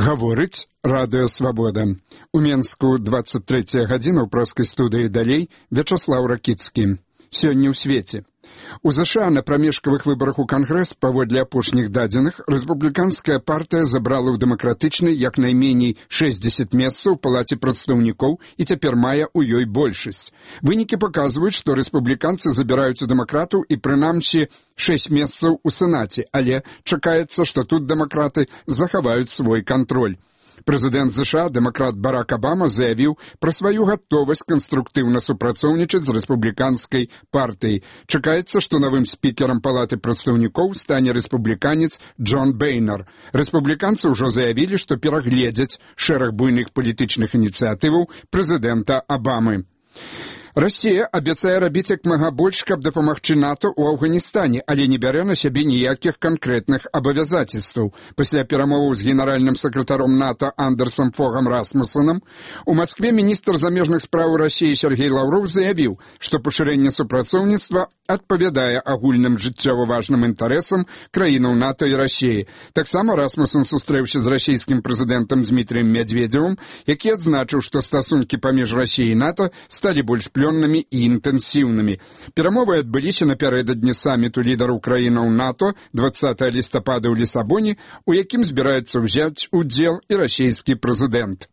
Гаворыць Радыё Свабода. У Менску 23 гадзіна ў праскай студыі далей Вячаслаў Ракіцкі. Сёння ў свеце. У ЗША на прамежкавых выбарах у Кангрэс паводле апошніх дадзеных рэспубліканская партыя забрала ў дэмакратычнай як найменей 60 месцаў у палаце прадстаўнікоў і цяпер мае ў ёй большасць. Вынікі паказваюць, што рэспубліканцы забіраюць у дэмакратаў і прынамсі 6 месцаў у Сенаце, але чакаецца, што тут дэмакраты захаваюць свой кантроль. Прэзідэнт ЗША, дэмакрат Барак Абама, заявіў пра сваю гатовасць канструктыўна супрацоўнічаць з рэспубліканскай партыяй. Чакаецца, што новым спікерам палаты прадстаўнікоў стане рэспубліканец Джон Бэйнер. Рэспубліканцы ўжо заявілі, што перагледзяць шэраг буйных палітычных ініцыятываў прэзідэнта Абамы. Расія абяцае рабіць як мага больш, каб дапамагчы НАТО ў Афганістане, але не бярэ на сябе ніякіх канкрэтных абавязацельстваў. Пасля перамоваў з генеральным сакратаром НАТО Андерсом Фогам Расмусенам у Маскве міністр замежных спраў Расіі Сергей Лаўров заявіў, што пашырэнне супрацоўніцтва адпавядае агульным жыццёва важным інтарэсам краінаў НАТО і Расіі. Таксама Расмусен сустрэўся з расійскім прэзідэнтам Дмітрыем Медведзевым, які адзначыў, што стасункі паміж Расіяй і НАТО сталі больш плённымі і інтэнсіўнымі. Перамовы адбыліся напярэдадні саміту лідараў краінаў НАТО 20 лістапада ў Лісабоне, у якім збіраецца ўзяць удзел і расійскі прэзідэнт.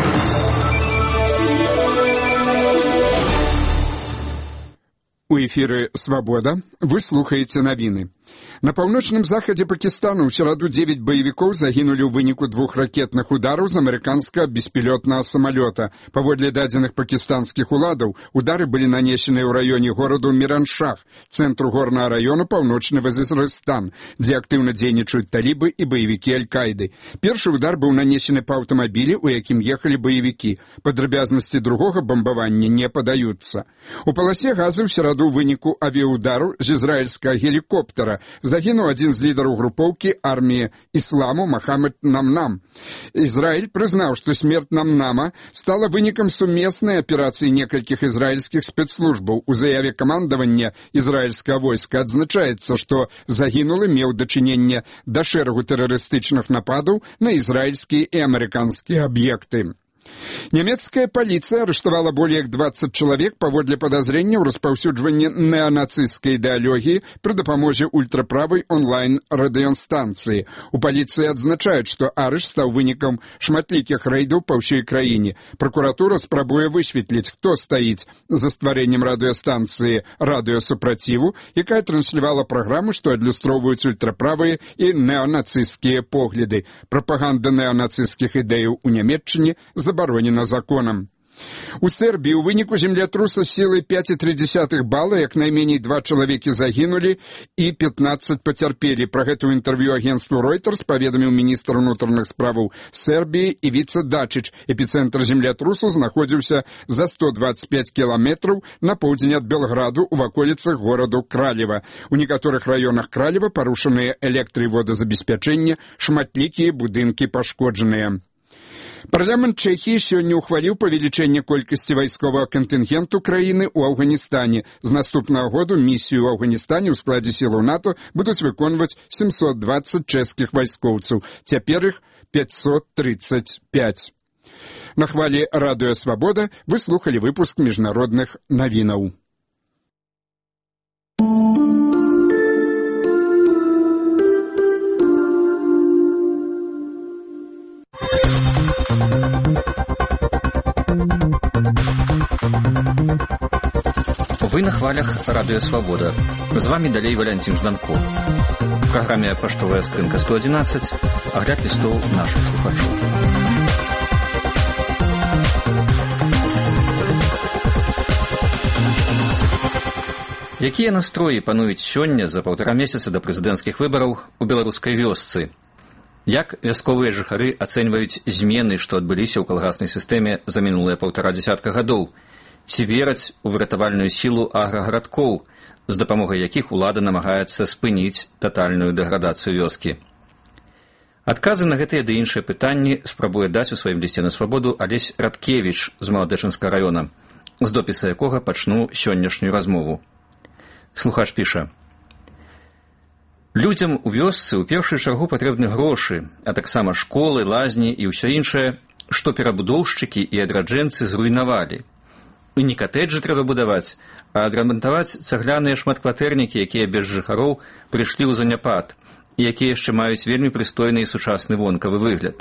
У эфіры «Свабода» вы слухаеце навіны. На паўночным захадзе Пакістану ў сераду 9 баевікоў загінулі ў выніку 2 ракетных удараў з амерыканскага беспілётнага самалёта. Паводле дадзеных пакістанскіх уладаў, удары былі нанесеныя ў раёне гораду Мираншах, цэнтру горнага раёну паўночны Вазірыстан, дзе актыўна дзейнічаюць талібы і баевікі Аль-Каіды. Першы удар быў нанесены па аўтамабілі, у якім ехалі баевікі. Падрабязнасці другога бамбавання не падаюцца. У паласе газы ў сераду ў выніку авіаудару з ізраільскага гелікоптара загінуў адзін з лідараў групоўкі арміі ісламу Махамед Намнам. Ізраіль прызнаў, што смерць Намнама стала вынікам сумеснай аперацыі некалькіх ізраільскіх спецслужбаў. У заяве камандавання ізраільскага войска адзначаецца, што загінулы меў дачыненне да шэрагу тэрарыстычных нападаў на ізраільскія і амерыканскія аб'екты. Нямецкая паліцыя арыштавала болей як 20 чалавек паводле падазрення ў распаўсюджванні неанацысцкай ідэалогіі пры дапамозе ультраправай онлайн-радыёстанцыі. У паліцыі адзначаюць, што арышт стаў вынікам шматлікіх рэйдаў па ўсёй краіне. Пракуратура спрабуе высветліць, хто стаіць за стварэннем радыёстанцыі «Радыёсупраціву», якая транслявала праграмы, што адлюстроўваюць ультраправыя і неанацысцкія погляды. Прапаганда неанацысцкіх ідэяў у Нямецчыне забаронена законам. У Сербіі ў выніку землятруса сілай 5,3 бала як найменей 2 чалавекі загінулі і 15 пацярпелі. Пра гэта ў інтэрв'ю агенцтву Reuters паведаміў міністр унутраных справаў Сербіі Івіца Дачыч. Эпіцэнтр землятрусу знаходзіўся за 125 кіламетраў на поўдзень ад Белграду ў ваколіцах гораду Кралева. У некаторых раёнах Кралева парушаныя электра- і водазабеспячэнне, шматлікія будынкі пашкоджаныя. Парламент Чэхіі сёння ўхваліў павелічэнне колькасці вайсковага кантынгенту краіны ў Афганістане. З наступнага году місію ў Афганістане ў складзе сілаў НАТО будуць выконваць 720 чэшскіх вайскоўцаў. Цяпер іх 535. На хвалі Радыё Свабода вы слухалі выпуск міжнародных навінаў. Вы на хвалях Радыё Свабода. З вами далей Валянцін Жданко. В праграме «Паштовая скрынка 111» агляд лістоў нашых слухачоў. Якія настроі пануюць сёння за 1,5 месяца да прэзідэнцкіх выбараў у беларускай вёсцы? Як вясковыя жыхары ацэньваюць змены, што адбыліся ў калгаснай сістэме за мінулыя 1,5 дзесятка гадоў? Ці вераць у выратавальную сілу аграгарадкоў, з дапамогай якіх улада намагаецца спыніць татальную дэградацыю вёскі? Адказы на гэтыя ды іншыя пытанні спрабуе даць у сваім лісце на свабоду Алесь Радкевіч з Маладэчынскага раёна, з допіса якога пачну сённяшнюю размову. Слухач піша: Людзям у вёсцы ў першую чаргу патрэбны грошы, а таксама школы, лазні і ўсё іншае, што перабудоўшчыкі і адраджэнцы зруйнавалі. І не катэджы трэба будаваць, а адрамантаваць цагляныя шматкватэрнікі, якія без жыхароў прыйшлі ў заняпад, і якія яшчэ маюць вельмі прыстойны і сучасны вонкавы выгляд.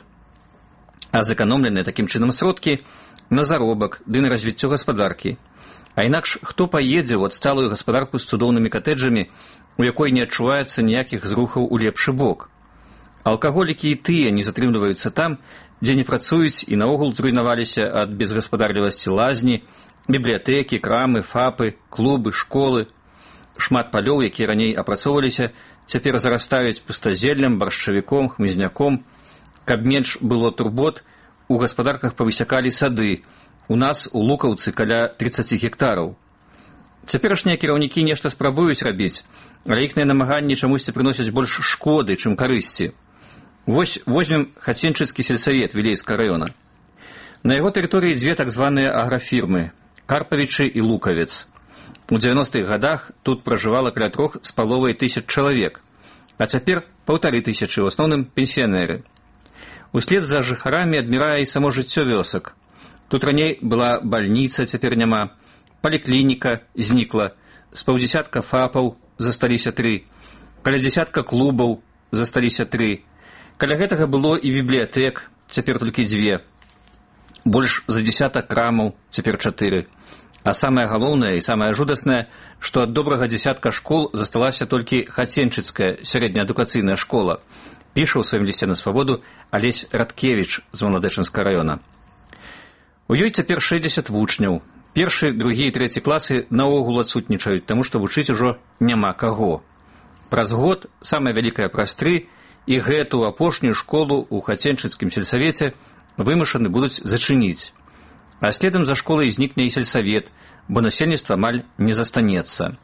А зэканомленыя такім чынам сродкі на заробак ды на развіццё гаспадаркі. А інакш хто паедзе ў адсталую гаспадарку з цудоўнымі катэджамі, у якой не адчуваецца ніякіх зрухаў у лепшы бок? Алкаголікі і тыя не затрымліваюцца там, дзе не працуюць і наогул зруйнаваліся ад безгаспадарлівасці лазні, бібліятэкі, крамы, фапы, клубы, школы. Шмат палёў, якія раней апрацоўваліся, цяпер зарастаюць пустазеллем, баршчавіком, хмызняком. Каб менш было турбот, у гаспадарках павысякалі сады. У нас у Лукаўцы каля 30 гектараў. Цяперашнія кіраўнікі нешта спрабуюць рабіць, але іхныя намаганні чамусьці прыносяць больш шкоды, чым карысці. Вось возьмем Хаценчыцкі сельсавет Вілейскага раёна. На яго тэрыторыі дзве так званыя аграфірмы – Карпавічы і Лукавец. У 90-х гадах тут пражывала каля 3,5 чалавек, а цяпер 1500, у асноўным пенсіянеры. Услед за жыхарамі адмірае і само жыццё вёсак. Тут раней была бальніца, цяпер няма, паліклініка знікла, з паўдзесятка фапаў засталіся 3, каля дзесятка клубаў засталіся 3. Каля гэтага было і бібліятэк, цяпер толькі 2. Больш за 10 крамаў, цяпер 4. А самае галоўнае і самае жудаснае, што ад добрага дзесятка школ засталася толькі Хаценчыцкая сярэднеадукацыйная школа, піша ў сваім лісце на свабоду Алесь Радкевіч з Маладэчынскага раёна. У ёй цяпер 60 вучняў. Першы, другі і трэці класы наогул адсутнічаюць, таму што вучыць ужо няма каго. Праз год, самая вялікая праз 3, і гэту апошнюю школу ў Хаценчыцкім сельсавеце вымушаны будуць зачыніць. А следам за школай знікне і сельсавет, бо насельніцтва амаль не застанецца.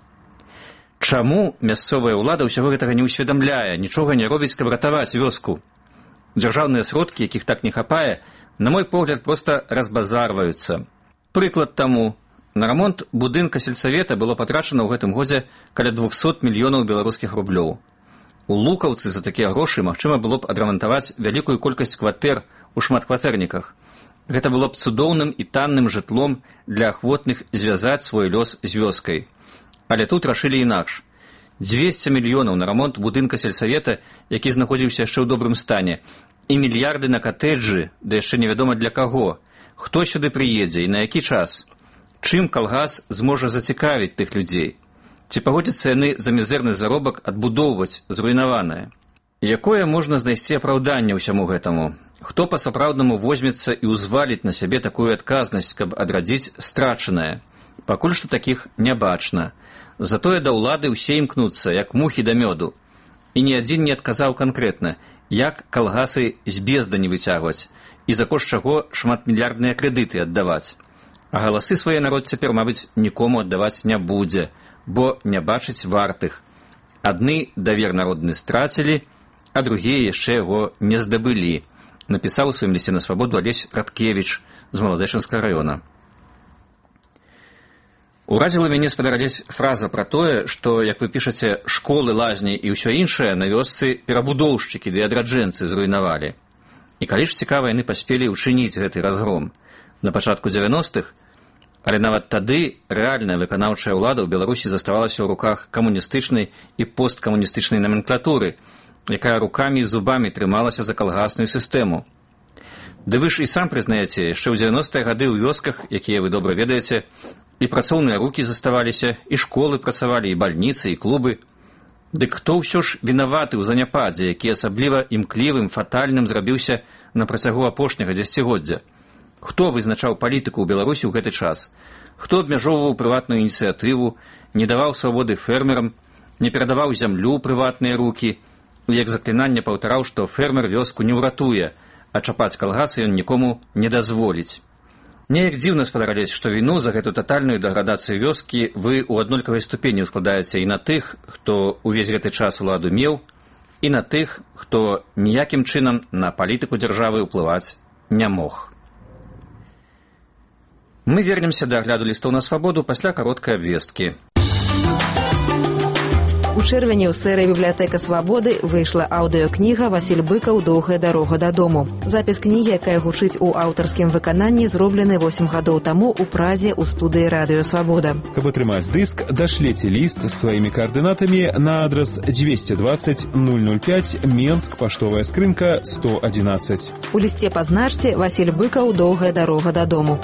Чаму мясцовая ўлада ўсяго гэтага не ўсведамляе, нічога не робіць, каб ратаваць вёску? Дзяржаўныя сродкі, якіх так не хапае, на мой погляд, проста разбазарваюцца. Прыклад таму. На рамонт будынка сельсавета было патрачана ў гэтым годзе каля 200 мільёнаў беларускіх рублёў. У Лукаўцы за такія грошы магчыма было б адрамантаваць вялікую колькасць кватэр у шматкватэрніках. Гэта было б цудоўным і танным жытлом для ахвотных звязаць свой лёс з вёскай. Але тут рашылі інакш. 200 мільёнаў на рамонт будынка сельсавета, які знаходзіўся яшчэ ў добрым стане, і мільярды на катэджы, да яшчэ невядома для каго. Хто сюды прыедзе і на які час? Чым калгас зможа зацікавіць тых людзей? Ці пагодзяцца яны за мізэрны заробак адбудоўваць зруйнаванае? Якое можна знайсці апраўданне ўсяму гэтаму? Хто па-сапраўднаму возьмецца і ўзваліць на сябе такую адказнасць, каб адрадзіць страчанае? Пакуль што такіх не бачна. Затое да ўлады ўсе імкнуцца, як мухі да мёду. І ні адзін не адказаў канкрэтна, як калгасы з бездані выцягваць, і за кошт чаго шматмільярдныя крэдыты аддаваць. А галасы свае народ цяпер, мабыць, нікому аддаваць не будзе, бо не бачыць вартых. Адны давер народны страцілі, а другія яшчэ яго не здабылі, напісаў у сваім лісце на свабоду Алесь Радкевіч з Маладэчынскага раёна. Уразіла мяне, спадар Алесь, фраза пра тое, што, як вы пішаце, школы, лазні і ўсё іншае на вёсцы перабудоўшчыкі ды адраджэнцы зруйнавалі. І калі ж цікава, яны паспелі ўчыніць гэты разгром. На пачатку 90-х, але нават тады рэальная выканаўчая ўлада ў Беларусі заставалася ў руках камуністычнай і посткамуністычнай наменклатуры, якая рукамі і зубамі трымалася за калгасную сістэму. Ды вы ж і сам прызнаеце, яшчэ ў 90-е гады ў вёсках, якія вы добра ведаеце, і працоўныя рукі заставаліся, і школы працавалі, і бальніцы, і клубы. Дык хто ўсё ж вінаваты ў заняпадзе, які асабліва імклівым, фатальным зрабіўся на працягу апошняга дзесяцігоддзя? Хто вызначаў палітыку ў Беларусі ў гэты час? Хто абмяжоўваў прыватную ініцыятыву, не даваў свабоды фермерам, не перадаваў зямлю ў прыватныя рукі, як заклінанне паўтараў, што фермер вёску не ўратуе, а чапаць калгасы ён нікому не дазволіць. Неяк дзіўна спадараць, што віну за гэту татальную дэградацыю вёскі вы ў аднолькавай ступені ўскладаеце і на тых, хто ўвесь гэты час уладу меў, і на тых, хто ніякім чынам на палітыку дзяржавы ўплываць не мог. Мы вернемся да агляду лістоў на свабоду пасля кароткай абвесткі. У чэрвені ў серыі «Бібліятэка свабоды» выйшла аўдыёкніга «Васіль Быкаў. Доўгая дарога дадому». Запіс кнігі, якая гучыць у аўтарскім выкананні, зроблены 8 гадоў таму ў Празе ў студыі «Радыё Свабода». Каб атрымаць дыск, дашліце ліст з сваімі каардынатамі на адрас 220 005 Менск, паштовая скрынка 111. У лісце пазначце «Васіль Быкаў. Доўгая дарога дадому».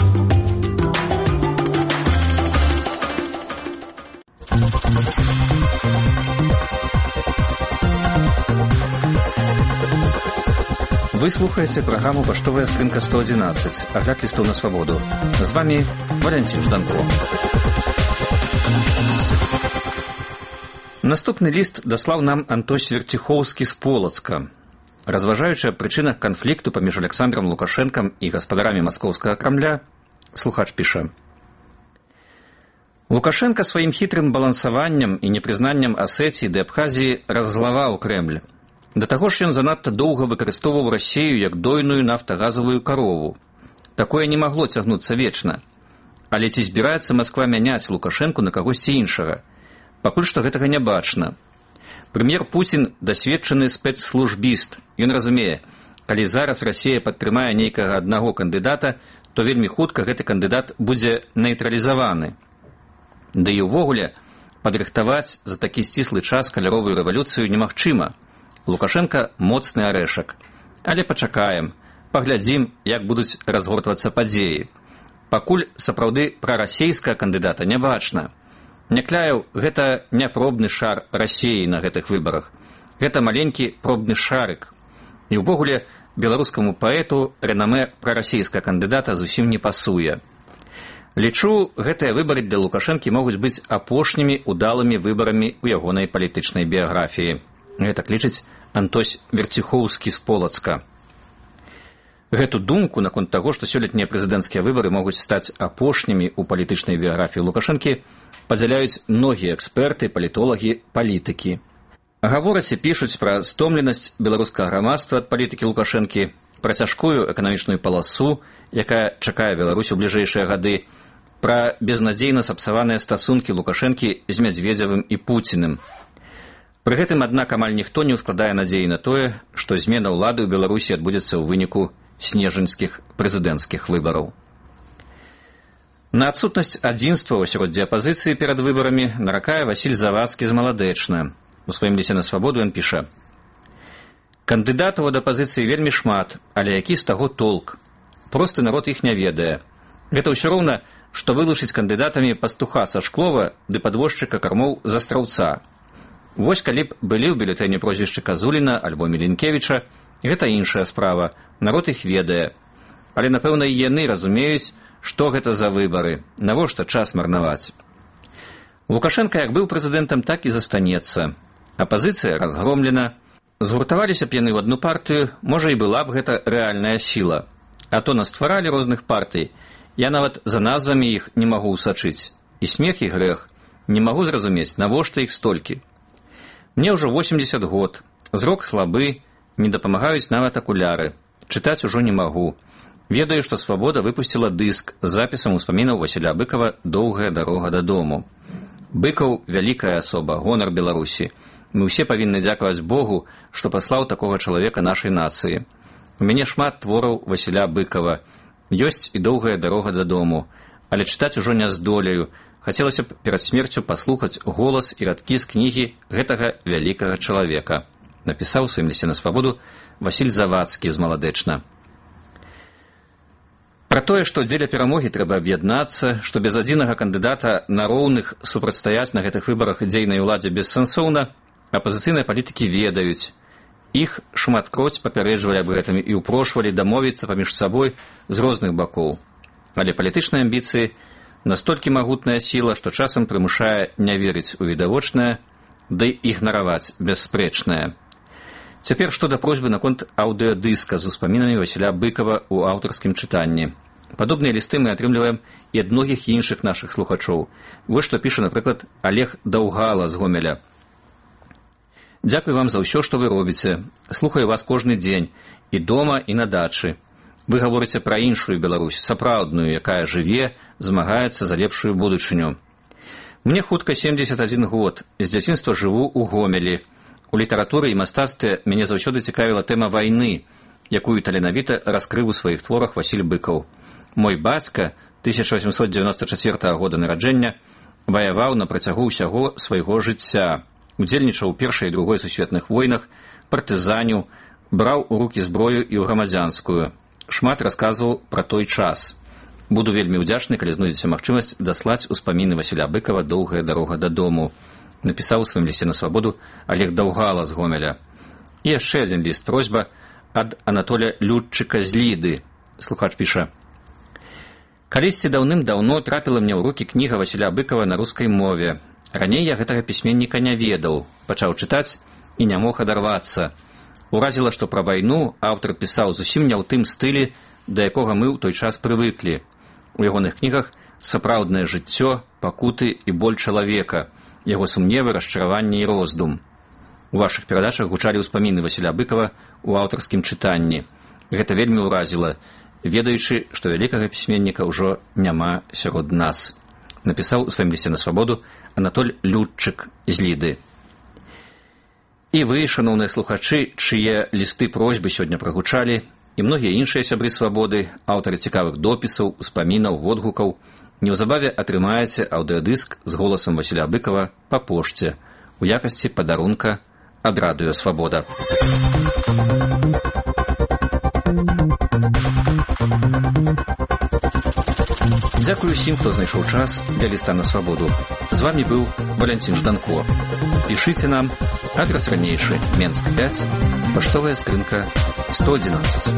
Вы слухаеце праграму «Паштовая скрынка 111», агляд лістоў на свабоду. З вами Валянцін Жданко. Наступны ліст даслаў нам Антось Верціхоўскі з Полацка. Разважаючы аб прычынах канфлікту паміж Александром Лукашэнкам і гаспадарамі маскоўскага Крамля, слухач піша: Лукашенко сваім хітрым балансаваннем і непрызнаннем Асетіі ды Абхазіі раззлаваў Крэмль. Да таго ж ён занадта доўга выкарыстоўваў Расею як дойную нафтагазавую карову. Такое не магло цягнуцца вечна. Але ці збіраецца Масква мяняць Лукашэнку на кагосьці іншага? Пакуль што гэтага не бачна. Прэм'ер Пуцін дасведчаны спецслужбіст. Ён разумее, калі зараз Расея падтрымае нейкага аднаго кандыдата, то вельмі хутка гэты кандыдат будзе нейтралізаваны. Да і ўвогуле, падрыхтаваць за такі сціслы час каляровую рэвалюцыю немагчыма. Лукашенко моцны арэшак. Але пачакаем, паглядзім, як будуць разгортвацца падзеі. Пакуль сапраўды прарасейскага кандыдата не бачна. Някляеў — гэта не пробны шар Расеі на гэтых выбарах. Гэта маленькі пробны шарык. І ўвогуле беларускаму паэту рэнамэ прарасейскага кандыдата зусім не пасуе. Лічу, гэтыя выбары для Лукашэнкі могуць быць апошнімі удалымі выбарамі ў ягонай палітычнай біяграфіі. Гэтак лічыць Антось Верціхоўскі з Полацка. Гэту думку наконт таго, што сёлетнія прэзідэнцкія выбары могуць стаць апошнімі ў палітычнай біяграфіі Лукашэнкі, падзяляюць многія эксперты, палітолагі, палітыкі. Гавораць і пішуць пра стомленасць беларускага грамадства ад палітыкі Лукашэнкі, пра цяжкую эканамічную паласу, якая чакае Беларусь у бліжэйшыя гады, пра безнадзейна сапсаваныя стасункі Лукашэнкі з Мядзведзевым і Пуціным. Пры гэтым, аднак, амаль ніхто не ўскладае надзеі на тое, што змена ўлады ў Беларусі адбудзецца ў выніку снежаньскіх прэзідэнцкіх выбараў. На адсутнасць адзінства ў асяроддзі апазіцыі перад выбарамі наракае Васіль Завадскі з Маладэчна. У сваім лісце на свабоду ён піша: «Кандыдатаў ад апазіцыі вельмі шмат, але які з таго толк? Просты народ іх не ведае. Гэта ўсё роўна, што вылучыць кандыдатамі пастуха са Шклова ды падвозчыка кармоў з Астраўца. Вось калі б былі ў бюлетэні прозвішчы Казуліна альбо Міленкевіча, гэта іншая справа, народ іх ведае. Але, напэўна, і яны разумеюць, што гэта за выбары, навошта час марнаваць. Лукашенко як быў прэзідэнтам, так і застанецца. Апазіцыя разгромлена. Згуртаваліся б яны ў адну партыю, можа, і была б гэта рэальная сіла. А то настваралі розных партый. Я нават за назвамі іх не магу ўсачыць. І смех, і грэх. Не магу зразумець, навошта іх столькі. Мне ўжо 80 год, зрок слабы, не дапамагаюць нават акуляры. Чытаць ужо не магу. Ведаю, што Свабода выпусціла дыск з запісам успамінаў Васіля Быкава «Доўгая дарога дадому». Быкаў — вялікая асоба, гонар Беларусі. Мы ўсе павінны дзякаваць Богу, што паслаў такога чалавека нашай нацыі. У мяне шмат твораў Васіля Быкава. Ёсць і «Доўгая дарога дадому». Але чытаць ужо не здолею. Хацелася б перад смерцю паслухаць голас і радкі з кнігі гэтага вялікага чалавека. Напісаў у сваім лісце на свабоду Васіль Завадскі з Маладэчна. Пра тое, што дзеля перамогі трэба аб'яднацца, што без адзінага кандыдата на роўных супрацьстаяць на гэтых выбарах дзейнай уладзе бессэнсоўна, апазіцыйныя палітыкі ведаюць. Іх шматкроць папярэджвалі аб гэтым і ўпрошвалі дамовіцца паміж сабой з розных бакоў. Але палітычныя амбіцыі настолькі магутная сіла, што часам прымушае не верыць у відавочнае, ды ігнараваць бясспрэчнае. Цяпер што да просьбы наконт аўдыёдыска з успамінамі Васіля Быкава ў аўтарскім чытанні. Падобныя лісты мы атрымліваем і ад многіх іншых нашых слухачоў. Вось што піша, напрыклад, Олег Даўгала з Гомеля. «Дзякуй вам за ўсё, што вы робіце. Слухаю вас кожны дзень, і дома, і на дачы. Вы гаворыце пра іншую Беларусь, сапраўдную, якая жыве, змагаецца за лепшую будучыню. Мне хутка 71 год. З дзяцінства жыву ў Гомелі. У літаратуры і мастацтве мяне заўсёды цікавіла тэма вайны, якую таленавіта раскрыў у сваіх творах Васіль Быкаў. Мой бацька 1894 года нараджэння ваяваў на працягу ўсяго свайго жыцця, удзельнічаў у Першай і Другой сусветных войнах, партызаніў, браў у рукі зброю і ў грамадзянскую. Шмат расказваў пра той час. Буду вельмі ўдзячны, калі знойдзеце магчымасць даслаць успаміны Васіля Быкава «Доўгая дарога дадому». Напісаў у сваім лісце на свабоду Олег Даўгала з Гомеля. І яшчэ адзін ліст-просьба ад Анатоля Людчыка з Ліды. Слухач піша: «Калісьці даўным-даўно трапіла мне ў рукі кніга Васіля Быкава на рускай мове. Раней я гэтага пісьменніка не ведаў, пачаў чытаць і не мог адарвацца. Уразіла, што пра вайну аўтар пісаў зусім не ў тым стылі, да якога мы ў той час прывыклі. У ягоных кнігах сапраўднае жыццё, пакуты і боль чалавека, яго сумневы, расчараванне і роздум. У вашых перадачах гучалі ўспаміны Васіля Быкава ў аўтарскім чытанні. Гэта вельмі ўразіла, ведаючы, што вялікага пісьменніка ўжо няма сярод нас». Напісаў у сваім лісце на свабоду Анатоль Людчык з Ліды. І вы, шаноўныя слухачы, чые лісты-просьбы сёння прагучалі, і многія іншыя сябры свабоды, аўтары цікавых допісаў, успамінаў, водгукаў, неўзабаве атрымаеце аўдыёдыск з голасам Васіля Быкава па пошце у якасці падарунка ад радыё «Свабода». Дзякую усім, хто знайшоў час для ліста на свабоду. З вамі быў Валянцін Жданко. Пішыце нам. Адрес ранейшы: Менск 5, паштовая скрынка 111.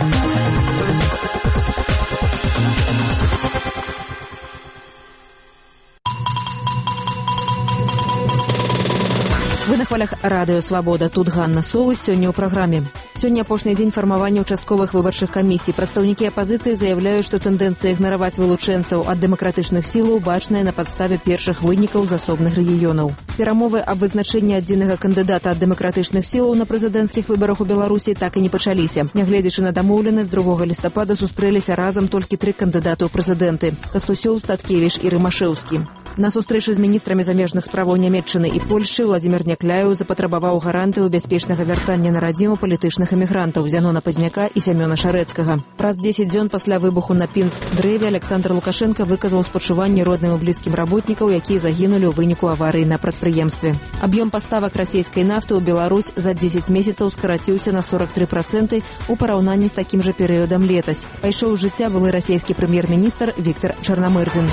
Вы на хвалях радыё «Свабода». Тут Ганна Совы. Сёння ў праграме. Сёння апошні дзень фармавання участковых выбарчых камісій. Прадстаўнікі апазіцыі заяўляюць, што тэндэнцыя ігнараваць вылучэнцаў ад дэмакратычных сілаў бачная на падставе першых вынікаў з асобных рэгіёнаў. Перамовы аб вызначэнні адзінага кандыдата ад дэмакратычных сілаў на прэзідэнцкіх выбарах у Беларусі так і не пачаліся. Нягледзячы на дамоўленасць, 2 лістапада сустрэліся разам толькі 3 кандыдаты ў прэзідэнты: Кастусёў, Статкевіч і Рымашэўскі. На сустрэчы з міністрамі замежных справаў Нямецчыны і Польшчы Владзімір Някляеў запатрабаваў гарантыю бяспечнага вяртання на радзіму палітычных эмігрантаў Зянона Пазняка і Сямёна Шарэцкага. Праз 10 дзён пасля выбуху на Пінск-дрэве Александр Лукашенка выказаў спачуванне родным і блізкім работнікаў, якія загінулі ў выніку аварыі на прадпрыемстве. Аб'ём паставак расійскай нафты ў Беларусь за 10 месяцаў скараціўся на 43% у параўнанні з такім жа перыядам летась. Пайшоў з жыцця былы расійскі прэм'ер-міністр Віктор Чарнамырдзін.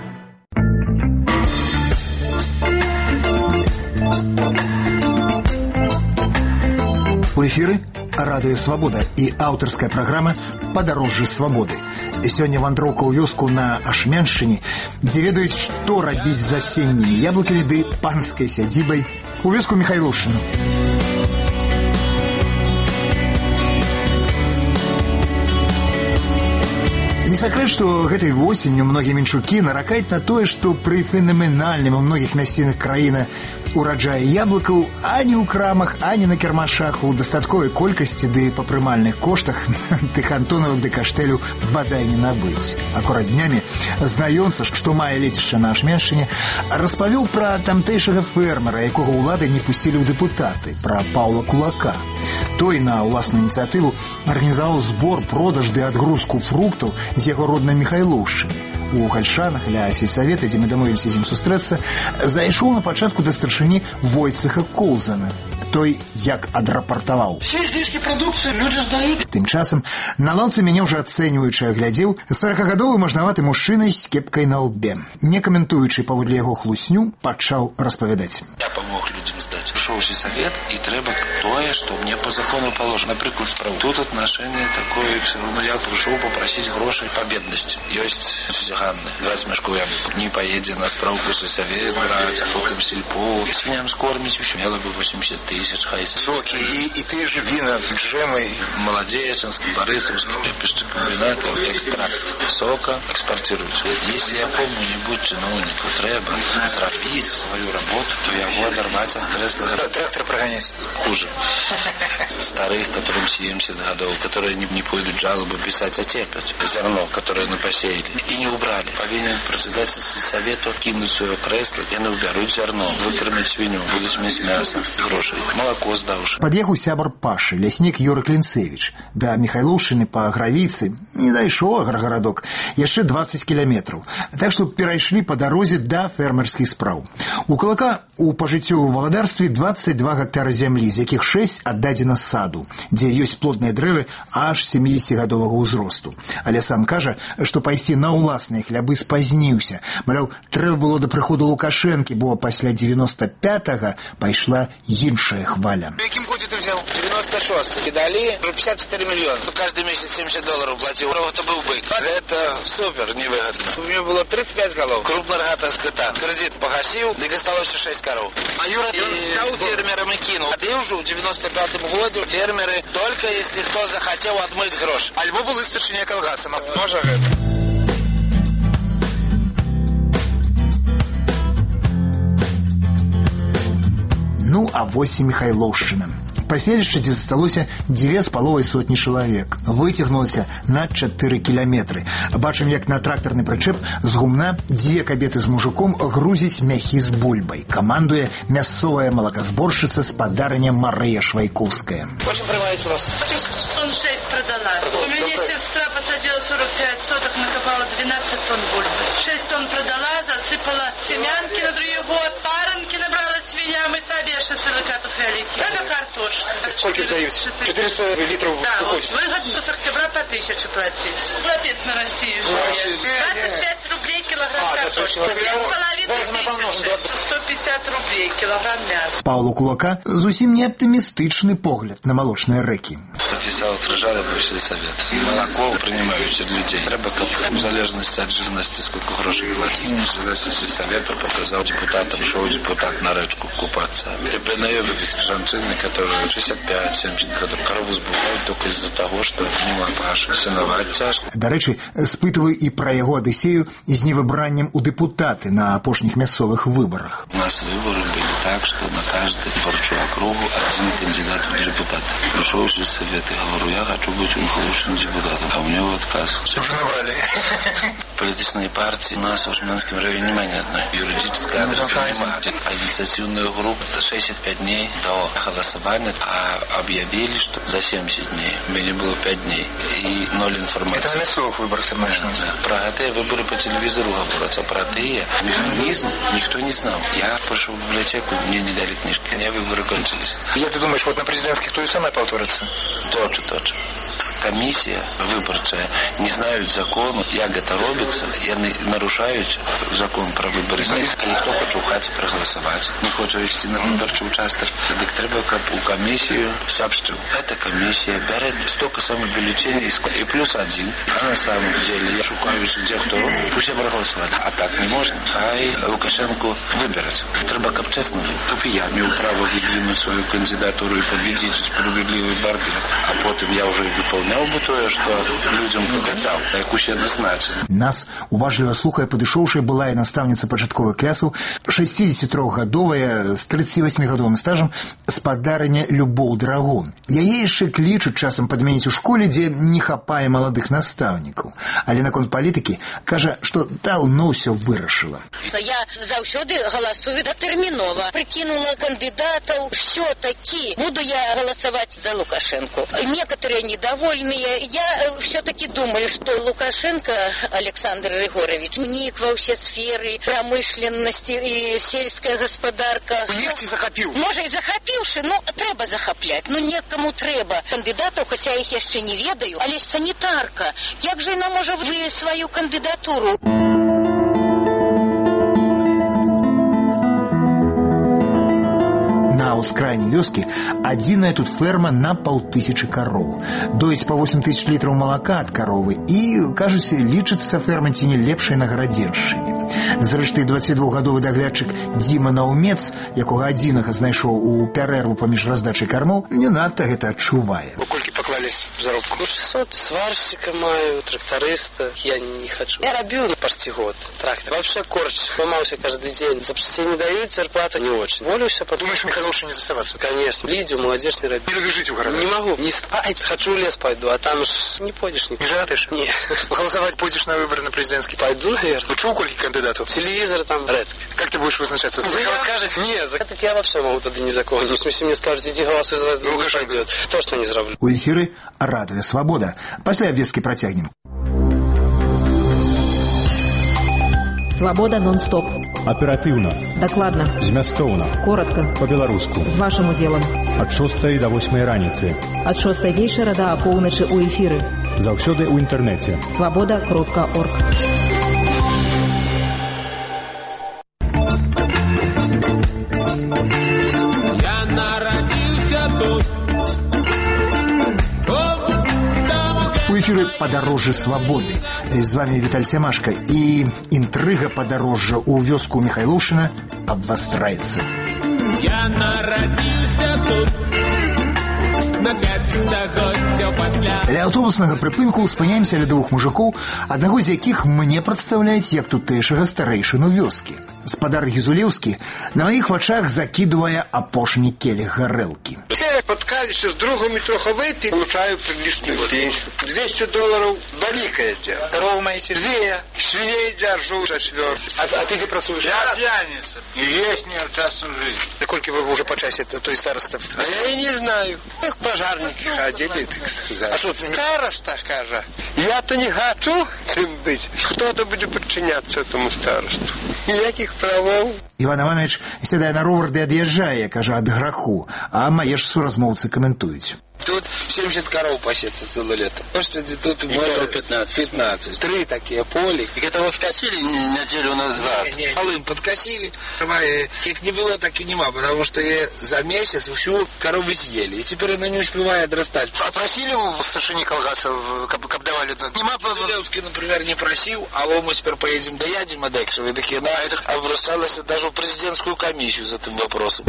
У эфіры радыё «Свабода» і аўтарская праграма «Падарожжы свабоды». Сёння вандроўка ў вёску на Ашмяншчыне, дзе ведаюць, што рабіць з асеннімі яблыкамі ды панскай сядзібай, у вёску Міхайлушчыну. Не сакрэт, што гэтай восенню многія менчукі наракаюць на тое, што пры фенаменальным у многіх мясцінах краіны ураджае яблыкаў ані ў крамах, ані на кірмашах у дастатковай колькасці ды па прымальных коштах тых антонавак ды каштэлю бадай не набыць. Акурат днямі знаёмца, што мае лецішча на Ашмяншчыне, распавёў пра тамтэйшага фермера, якога ўлады не пусцілі ў дэпутаты, пра Паўла Кулака. Той на ўласную ініцыятыву арганізаваў збор, продаж ды адгрузку фруктаў з яго роднай Міхайлушчыны. У Гальшанах ля сельсавета, дзе мы дамовіліся з ім сустрэцца, зайшоў на пачатку да старшыні Войцеха Колзана. Той як адрапартаваў: «Все излишки продукции люди сдают». Тым часам на лаўцы мяне ўжо ацэньваючы аглядзеў 40-гадовы мажнаваты мужчына з кепкай на лбе. Не каментуючы паводле яго хлусню, пачаў распавядаць. Я помог людям сдать. Пришел сельсовет, и треба тое, что мне по закону положено. Например, справа. Тут отношение такое, все равно я пришел попросить грошей по бедности. Есть Ганны, 20 мешков яблок. Не поедет на справку сельсовет брать, а потом сельпо. Свиням скормить еще. Мело бы 80 000. тысяч хайсов. Соки и ты же вина, джемы. Молодеченский, Борисовский, пищекомбинат, экстракт сока экспортируется. Если якому-нибудь чиновнику треба сделать свою работу, то его оторвать от кресла. Трактор прогонять. Хуже. Старых, которым 70 годов, которые не пойдут жалобы писать, а терпят зерно, которое мы посеяли, и не убрали. Повинен председатель сельсовета кинуть свое кресло, и не уберут зерно, выкормить свинью, будут иметь мясо, гроши, молоко сдавши. Подъехал сябр Паши, ляснік Юры Клинцевич. Да Михайлушины по Гравицы не дайшоў аграгарадок, яшчэ 20 километров. Так что перайшлі по дорозе до фермерских спраў. У Кулака у пажыццёвым валадарстве 22 гектара земли, з якіх 6 аддадзена саду, дзе ёсць плодныя дрэвы аж 70-гадовага ўзросту. Але сам кажа, што пайсці на ўласныя хлябы спазніўся. Маўляў, трэба было да прыходу Лукашэнкі, бо пасля 95-го пайшла іншая хваля. В якім годзе ты взял? 96-й. И дали уже 54 миллиона. Каждый месяц $70 платил. Это был бык. Это супер невыгодно. У меня было 35 голов. Крупнорогатая скота. Кредит погасил, и осталось 6 коров. А Юра он стал фермером и кинул. А ты уже в 95-м году фермеры только если кто захотел отмыть грош. Альбо был старшиня колгаса. Может это? Ну, а вось і Михайловшчына. Паселішча, дзе засталося 2,5 чалавек. Выцягнулася на 4 кіламетры. Бачым, як на трактарны прычэп з гумна 2 кабеты з мужиком грузяць мяхі з бульбай. Камандуе мясцовая малакасборшчыца спадарня Марыя Швайковская. Очень прибавить у вас? Тонн 6 продала. У меня сестра посадила 45 соток, накопала 12 тонн бульбы. 6 тонн продала, засыпала семянки на другой год, паренки набрала свиньям и собеша целикату хрялики. Это картошка. Сколько сдаются? 400 литров да, сухой. Вот, выгодно с октября по 1000 платить. Хлопец на Россию. 25 рублей килограмм картошки. 150 рублей килограмм мяса. Павлу Кулака зусім не аптымістычны погляд на молочные рэкі. Подписал отражали бывший совет. Молоко принимающих людей. Треба, как в залежности от жирности, сколько грошей платить. Председатель совета показал депутатам, шел депутат на речку купаться. Теперь наебывались женщины, которые 65-70 годов корову сбывают только из-за того, что нема паши. Сыновать тяжко. До речі, спытываю і пра яго адысею з невыбраннем у депутаты на апошніх мясцовых выборах. У нас выборы были так, что на каждую выборчую округу один кандидат в депутаты. Пришел же совет и говорю, я хочу быть Михайловшим депутатом. А у него отказ. Уже набрали. Политические партии у нас в Жмянском районе немає ни одной. Юридический адрес немає. А инициативную группу за 65 дней до голосования, а объявили, что за 70 дней. У меня было 5 дней. И 0 информации. Это на мясовых выборах ты маешь? Да. Про это выборы по телевизору говорят, а про это механизм никто не знал. Я пришел в библиотеку, мне не дали книжки, у меня выборы кончились. Як ты думаешь, вот на президентских то и самое повторится? Тот же. Комиссия выборчая не знают закону, як это робится, и они нарушают закон про выборы. Кто хочет в хаті проголосовать, не хочет идти на выборчий участок, так треба у комиссию сообщил. Эта комиссия берет столько самых бюллетеней и плюс один. А на самом деле я шукаю, где кто, пусть я проголосовать. А так не можно. Хай Лукашенко выберет. Треба как честно. Только я имею право выдвинуть свою кандидатуру и победить справедливый борьбы. А потом я уже выполнял бы тое, што людзям паказаў, яку ще назначыў. Нас уважліва слухае падышоўшая былая настаўніца пачатковых класаў, 63гадовая з 38гадовым стажам спадарня Любоў Драгун. Яе яшчэ клічуць часам падмяніць у школе, дзе не хапае маладых настаўнікаў. Але наконт палітыкі кажа, што даўно ўсё вырашыла. Я заўсёды галасую датэрмінова. Прыкінула кандыдатаў, все-таки буду я голосовать за Лукашенко. Некоторые недовольны. Я все-таки думаю, что Лукашенко Александр Григорович вник во все сферы промышленности и сельская господарка. Нефти захопил. Может и захопивши, но треба захоплять. Ну некому треба кандидатов, хотя их еще не ведаю. Але санитарка, як же она может вы свою кандидатуру? На ускрайней вёскі адзіная тут ферма на 5000 кароў. Доіць по 8000 літраў малака ад каровы і, кажуць, лічыцца ферма ці не лепшай на Гарадзеншчыне. Зрэшты, 22гадовы даглядчык Дзіма Наўмец, якога адзінага знайшоў у пярэрву паміж раздачай кармоў, не надта гэта адчувае. Колькі паклалі заробку? 600. Сварщика маю, тракториста. Я не хочу. Я робил почти год трактор. Вообще корч. Ломался каждый день. Запчастей не дают, зарплата не очень. Волюся, Думаешь, Михаил, лучше не заставаться? Конечно. Лидию, молодежь не робить. Не люблю жить в городах? Не могу. Не спать. Хочу в лес пойду, а там ж не пойдешь никуда. Не женатыш? Не. Голосовать будешь на выборы на президентский? Пойду, наверное. Чего кольки кандидатов? Телевизор там редко. Как ты будешь вызначаться? Вы скажете? Нет, это я вообще могу тогда не закончить. Если мне скажут, иди голосуй за это, не пойдет. Точно не зроблю. У эфиры «Радио Свобода». После обвески протягнем. Свобода нон-стоп. Аператыўна. Дакладна. Змястоўна. Коротко. Па-беларуску. З вашым удзелам. Ад 6 до 8 раніцы. Ад 6 вечара да апоўначы ў эфіры. Заўсёды ў інтэрнэце. Свобода.орг. У эфире «Подорожье свободы». С вами Виталий Семашко. И интрига подорожья у вёску Михайлушина обвострается. Я народился тут на 5 стагоддзяў пасля. Ля аўтобуснага прыпынку спыняемся ля двух мужикоў, аднаго з якіх мне прадстаўляюць як тутэйшага старэйшыну вёскі. Спадар Гізулеўскі на маіх вачах закидывая апошні келіх гарэлкі. Я подкаліся з другом і трохи випі, получаю приличную пенсию. $200 великое дело. Корову маете? 2. Свиней держу 4. А ты где працуешь? Я пьяница. И есть не в частную жизнь. Да сколько вы уже по часе, то есть староста? А я и не знаю. Их пожарники ходили, так сказать. А что, староста, кажа? Я-то не хочу им быть. Кто-то будет подчиняться этому старосту. Никаких правов. Іван Іванович сядає на ровер, де ад'їжджає, каже, ад граху, а мае ж суразмоўцы каментуюць. Тут 70 коров пасется целое лето. Может, тут может 15. 3 такие поли. И это вы вкосили неделю назад. Полым подкосили. Как не было, так и нема. Потому что я за месяц всю корову съели. И теперь она не успевает отрастать. А просили у старшини колгасов, как давали? Нема. Зелевский, например, не просил. А мы теперь поедем доядем от Экшева. И такие, да, это обращалось даже в президентскую комиссию за этим вопросом.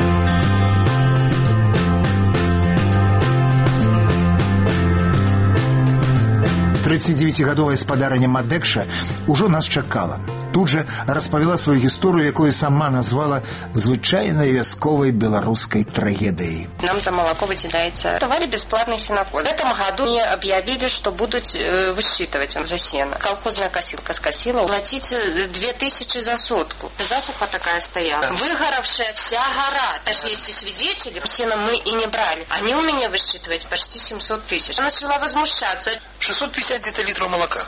39гадовая спадарыня Мадекша ўжо нас чакала. Тут же распавяла сваю гісторыю, якую сама назвала звычайнай вясковай беларускай трагедыяй. Нам за молоко выделяется давали бесплатный сенокос. В этом году мне объявили, что будут высчитывать за сено. Колхозная косилка скосила. Платить 2000 за сотку. Засуха такая стояла. Выгоравшая вся гора. Даже есть и свидетели. Сено мы и не брали. Они у меня высчитывают почти 700 тысяч. Я начала возмущаться. 650 где-то литров молока.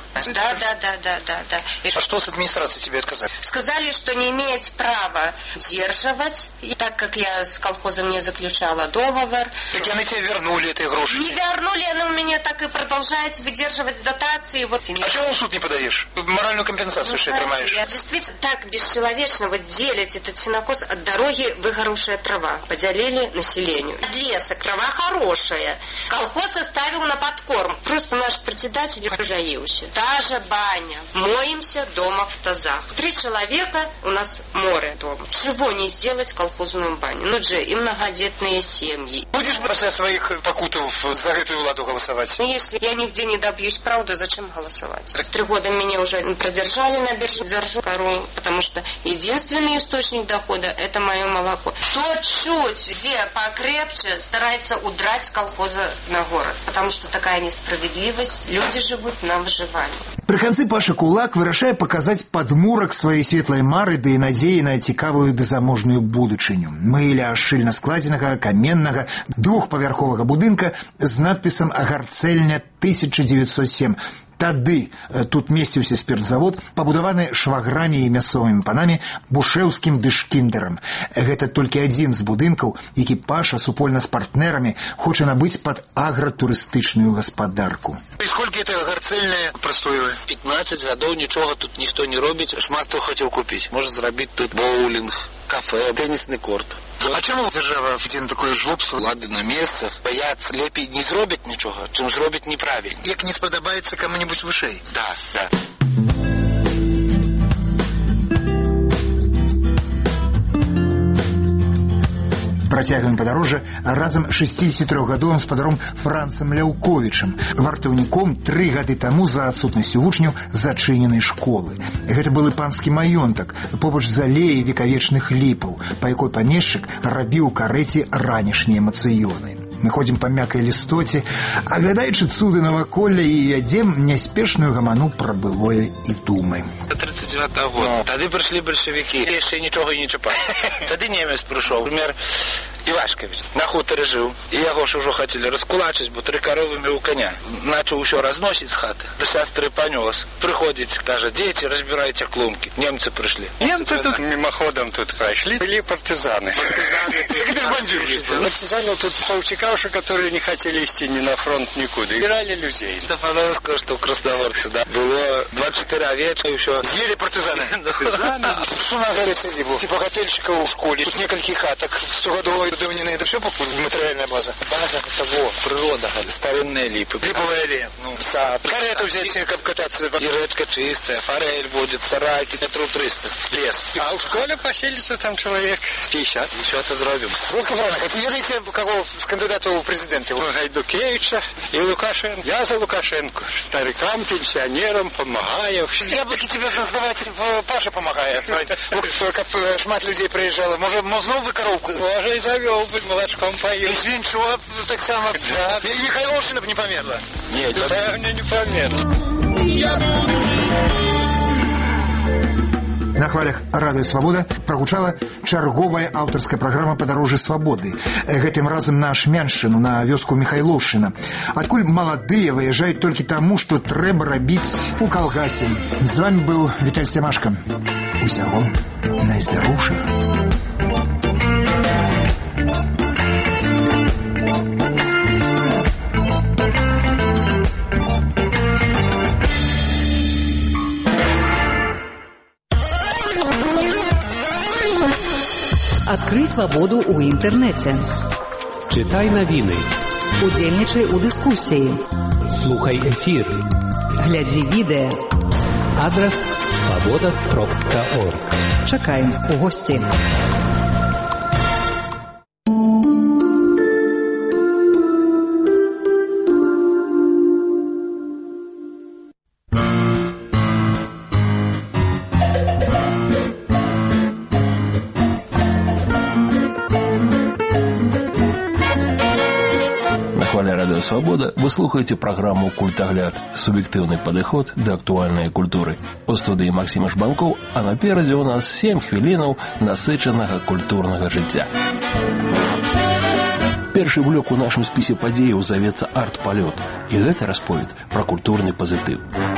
Да. А что с администрацией тебе отказали? Сказали, что не имеете права удерживать. И так как я с колхозом не заключала договор. Так они тебе вернули эти гроши? Не вернули, они у меня так и продолжают выдерживать дотации. Вот. А чего в суд не подаешь? Моральную компенсацию что отрымаешь? Я действительно так бесчеловечно вот делить этот сенокос от дороги выгоревшая трава. Поделили населению. От леса трава хорошая. Колхоз оставил на подкорм. Просто наш председатель Хожаевич. Та же баня. Моемся дома в тазах. 3 человека у нас море дома. Чего не сделать колхозную баню? Ну же, и многодетные семьи. Будешь после своих покутов за эту владу голосовать? Ну, если я нигде не добьюсь правды, зачем голосовать? 3 года меня уже продержали на бирже, держу корову, потому что единственный источник дохода – это мое молоко. Кто чуть где покрепче старается удрать с колхоза на город, потому что такая несправедливость. Люди живут на выживании. При конце Паша Кулак вырашае показать подмурок своей светлой мары, да и надеи на цікавую дазаможную будучыню. Мы ля шчыльна складзенага каменнага двухпавярховага будынка з надпісам «Агарцэльня 1907». Тады тут месціўся спиртзавод, пабудаваны шваграмі і мясцовымі панамі Бушэўскім ды Шкіндерам. Гэта толькі адзін з будынкаў, які Паша супольна з партнерамі хоча набыць пад агратурыстычную гаспадарку. І сколькі это гарцэльная прастоюе? 15 гадоў нічога тут ніхто не робіць. Шмат хто хацеў купіць. Можа зрабіць тут боулінг, кафе, тенісны корт. А чому дзяржава афіцыйна такое жлобство? Лады на месцах. Баяцца лепей не зробяць нічога, чым зробяць неправільна. Як не спадабаецца каму-нибудь вышэй. Да. Працягваем падарожжа разам з 63-гадовым спадаром Францам Ляўковічам, вартаўніком 3 гады таму за адсутнасцю вучняў зачыненай школы. Гэта былы панскі маёнтак побач з алеяй векавечных ліпаў, па якой памешчык рабіў у карэце ранішнія мацыёны. Мы ходзім па мяккай лістоце, аглядаючы цуды наваколля і вядзем няспешную гаману пра былое і думаем. 39-го года. Тады прыйшлі бальшавікі, яшчэ нічога і не чапалі. Тады немец прыйшоў, например, Івашкавіч, на хутары жыў, і яго ж ужо хацелі раскулачыць, бо 3 каровы меў коня. Начаў усё разносіць з хаты. Да сястры панёс. Прыходзіць, кажа: «Дзеці, разбірайце клумкі». Немцы прыйшлі. Немцы тут мимоходом тут пройшли, были партизаны. Партизаны тут полчекавши, которые не хотели идти ни на фронт, никуда. Играли людей. Стефановского, что в Красногорце, да. Было 24 овечка и все. Съели партизаны. Что на горе сидибу? Типа готельчика у школе. Тут несколько хаток. 100-годовой давнины. Это все материальная база? База это вот. Природа. Старинные липы. Липовая аллея. Ну, сад. Карету взять, как кататься. И речка чистая. Форель водится, раки. Метру 300. Лес. А в школе поселится там человек 50. Еще это зробим. Скажите, ведаете, кого с кандидата у президента? Гайдукевича и Лукашенко. Я за Лукашенко. Старикам, пенсионерам помогаю. Я бы тебе создавать в Паше помогаю. Как шмат людей приезжало. Может, знову вы коровку? Може, и завел бы, молочком пою. И свинчо так само. Да. И Михайловщина бы не померла. Нет, да, мне не померла. Я буду жить. На хвалях радыё «Свабода» прагучала чарговая аўтарская праграма «Падарожжа свабоды». Гэтым разам на Ашмяншчыну, на вёску Михайлоўшчына. Адкуль маладыя выязджаюць толькі таму, што трэба рабіць у калгасе. З вами быў Віталь Семашка. Усяго найздароўшых. Адкрый свабоду ў інтэрнэце. Чытай навіны. Удзельнічай у дыскусіі. Слухай эфір. Глядзі відэа. Адрас swaboda.org. Чакаем у госці. «Свобода» вы слухаете программу «Культогляд» – субъективный подход до актуальной культуры. У студии Максим Жбанков, а напереди у нас 7 хвилинов насыченного культурного життя. Перший блок у нашем списе подеев зовется «Арт-полет», и это расповед про культурный позитив.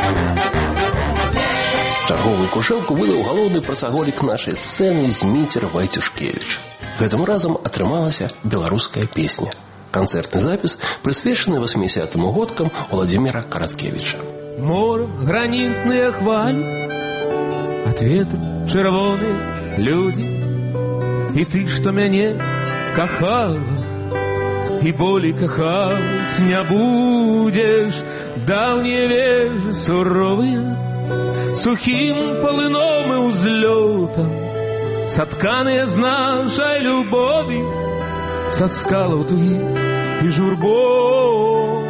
Чарговую кушелку выдал головный працаголик нашей сцены Змитер Вайтюшкевич. Гэтым разам атрымалася беларуская песня. Концертный запись, присвященный 80-м годкам Владимира Короткевича. Море, гранитные хвали, от ветра червоные люди. И ты, что меня кахала, и боли кахать не будешь. Давние вежи суровые, сухим полыном и узлетом, сотканные с нашей любовью, со скалов туи и журбо.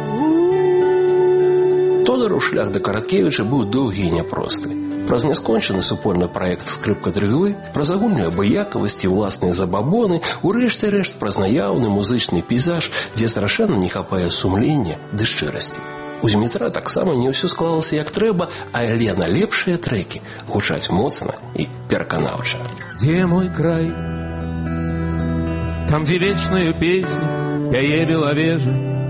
Тодору шлях до Короткевича быў доўгі і няпросты. Праз няскончаны супольны праект скрыпка-дрыгвы, праз агульную абыякавасць і ўласныя забабоны, у рэшце рэшт праз наяўны музычны пейзаж, дзе страшэнна не хапае сумлення ды шчырасці. У Змітра таксама не ўсё склалася як трэба, але на лепшыя трэкі гучаць моцна і пераканаўча. Где мой край? Там, где вечную песню пяе беловежа,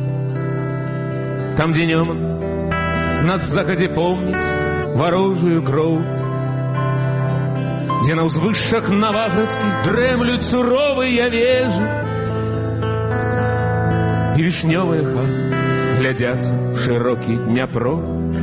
там, где днем на заходе помнить ворожую кроў, где на узвышшах новоградских дремлют суровые вежи, и вишневые хаты глядятся в широкий Днепро.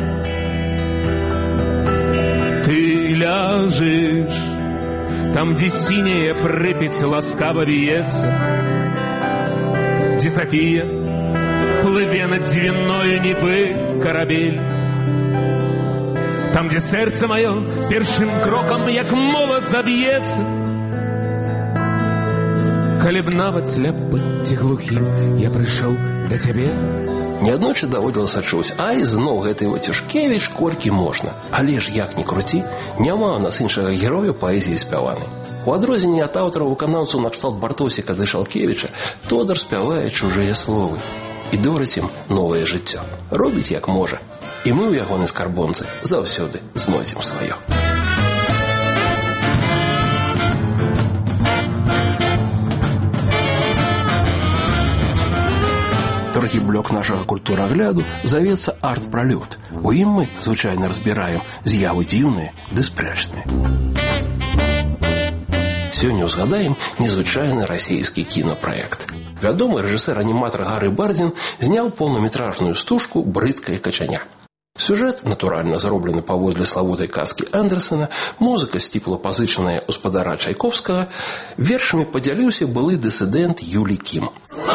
Ты ляжешь там, где синяя Припять ласкаво виется, где София, плыве над звенною Небы корабель, там, где сердце мое с первым кроком, як молот, забьется, калі б нават сляпы ці глухім я прыйшоў да цябе. Неаднойчы даводзілася чуць, ай, зноў гэты Вацюшкевіч, колькі можна. Але ж як ні круці, няма ў нас іншага героя паэзіі спяванай. У адрозненне ад аўтараў-выканаўцаў накшталт Бартосіка ды Шалкевіча, Тодар спявае чужыя словы і дорыць ім новае жыццё. Робіць як можа. І мы ў ягонай скарбонцы заўсёды знойдзем сваё. Другі блок нашага культурагляду завецца арт-пралёт. У ім мы звычайна разбіраем з'явы дзіўныя ды спрэчныя. Сёння ўзгадаем незвычайны расійскі кінапраект. Вядомы рэжысэр-аніматар Гары Бардзін зняў поўнаметражную стужку «Брыдкае качаня». Сюжэт, натуральна, зроблены паводле славутай казкі Андерсена, музыка сціпла пазычаная ў спадара Чайковскага, вершамі падзяліўся былы дысідэнт Юлій Кім.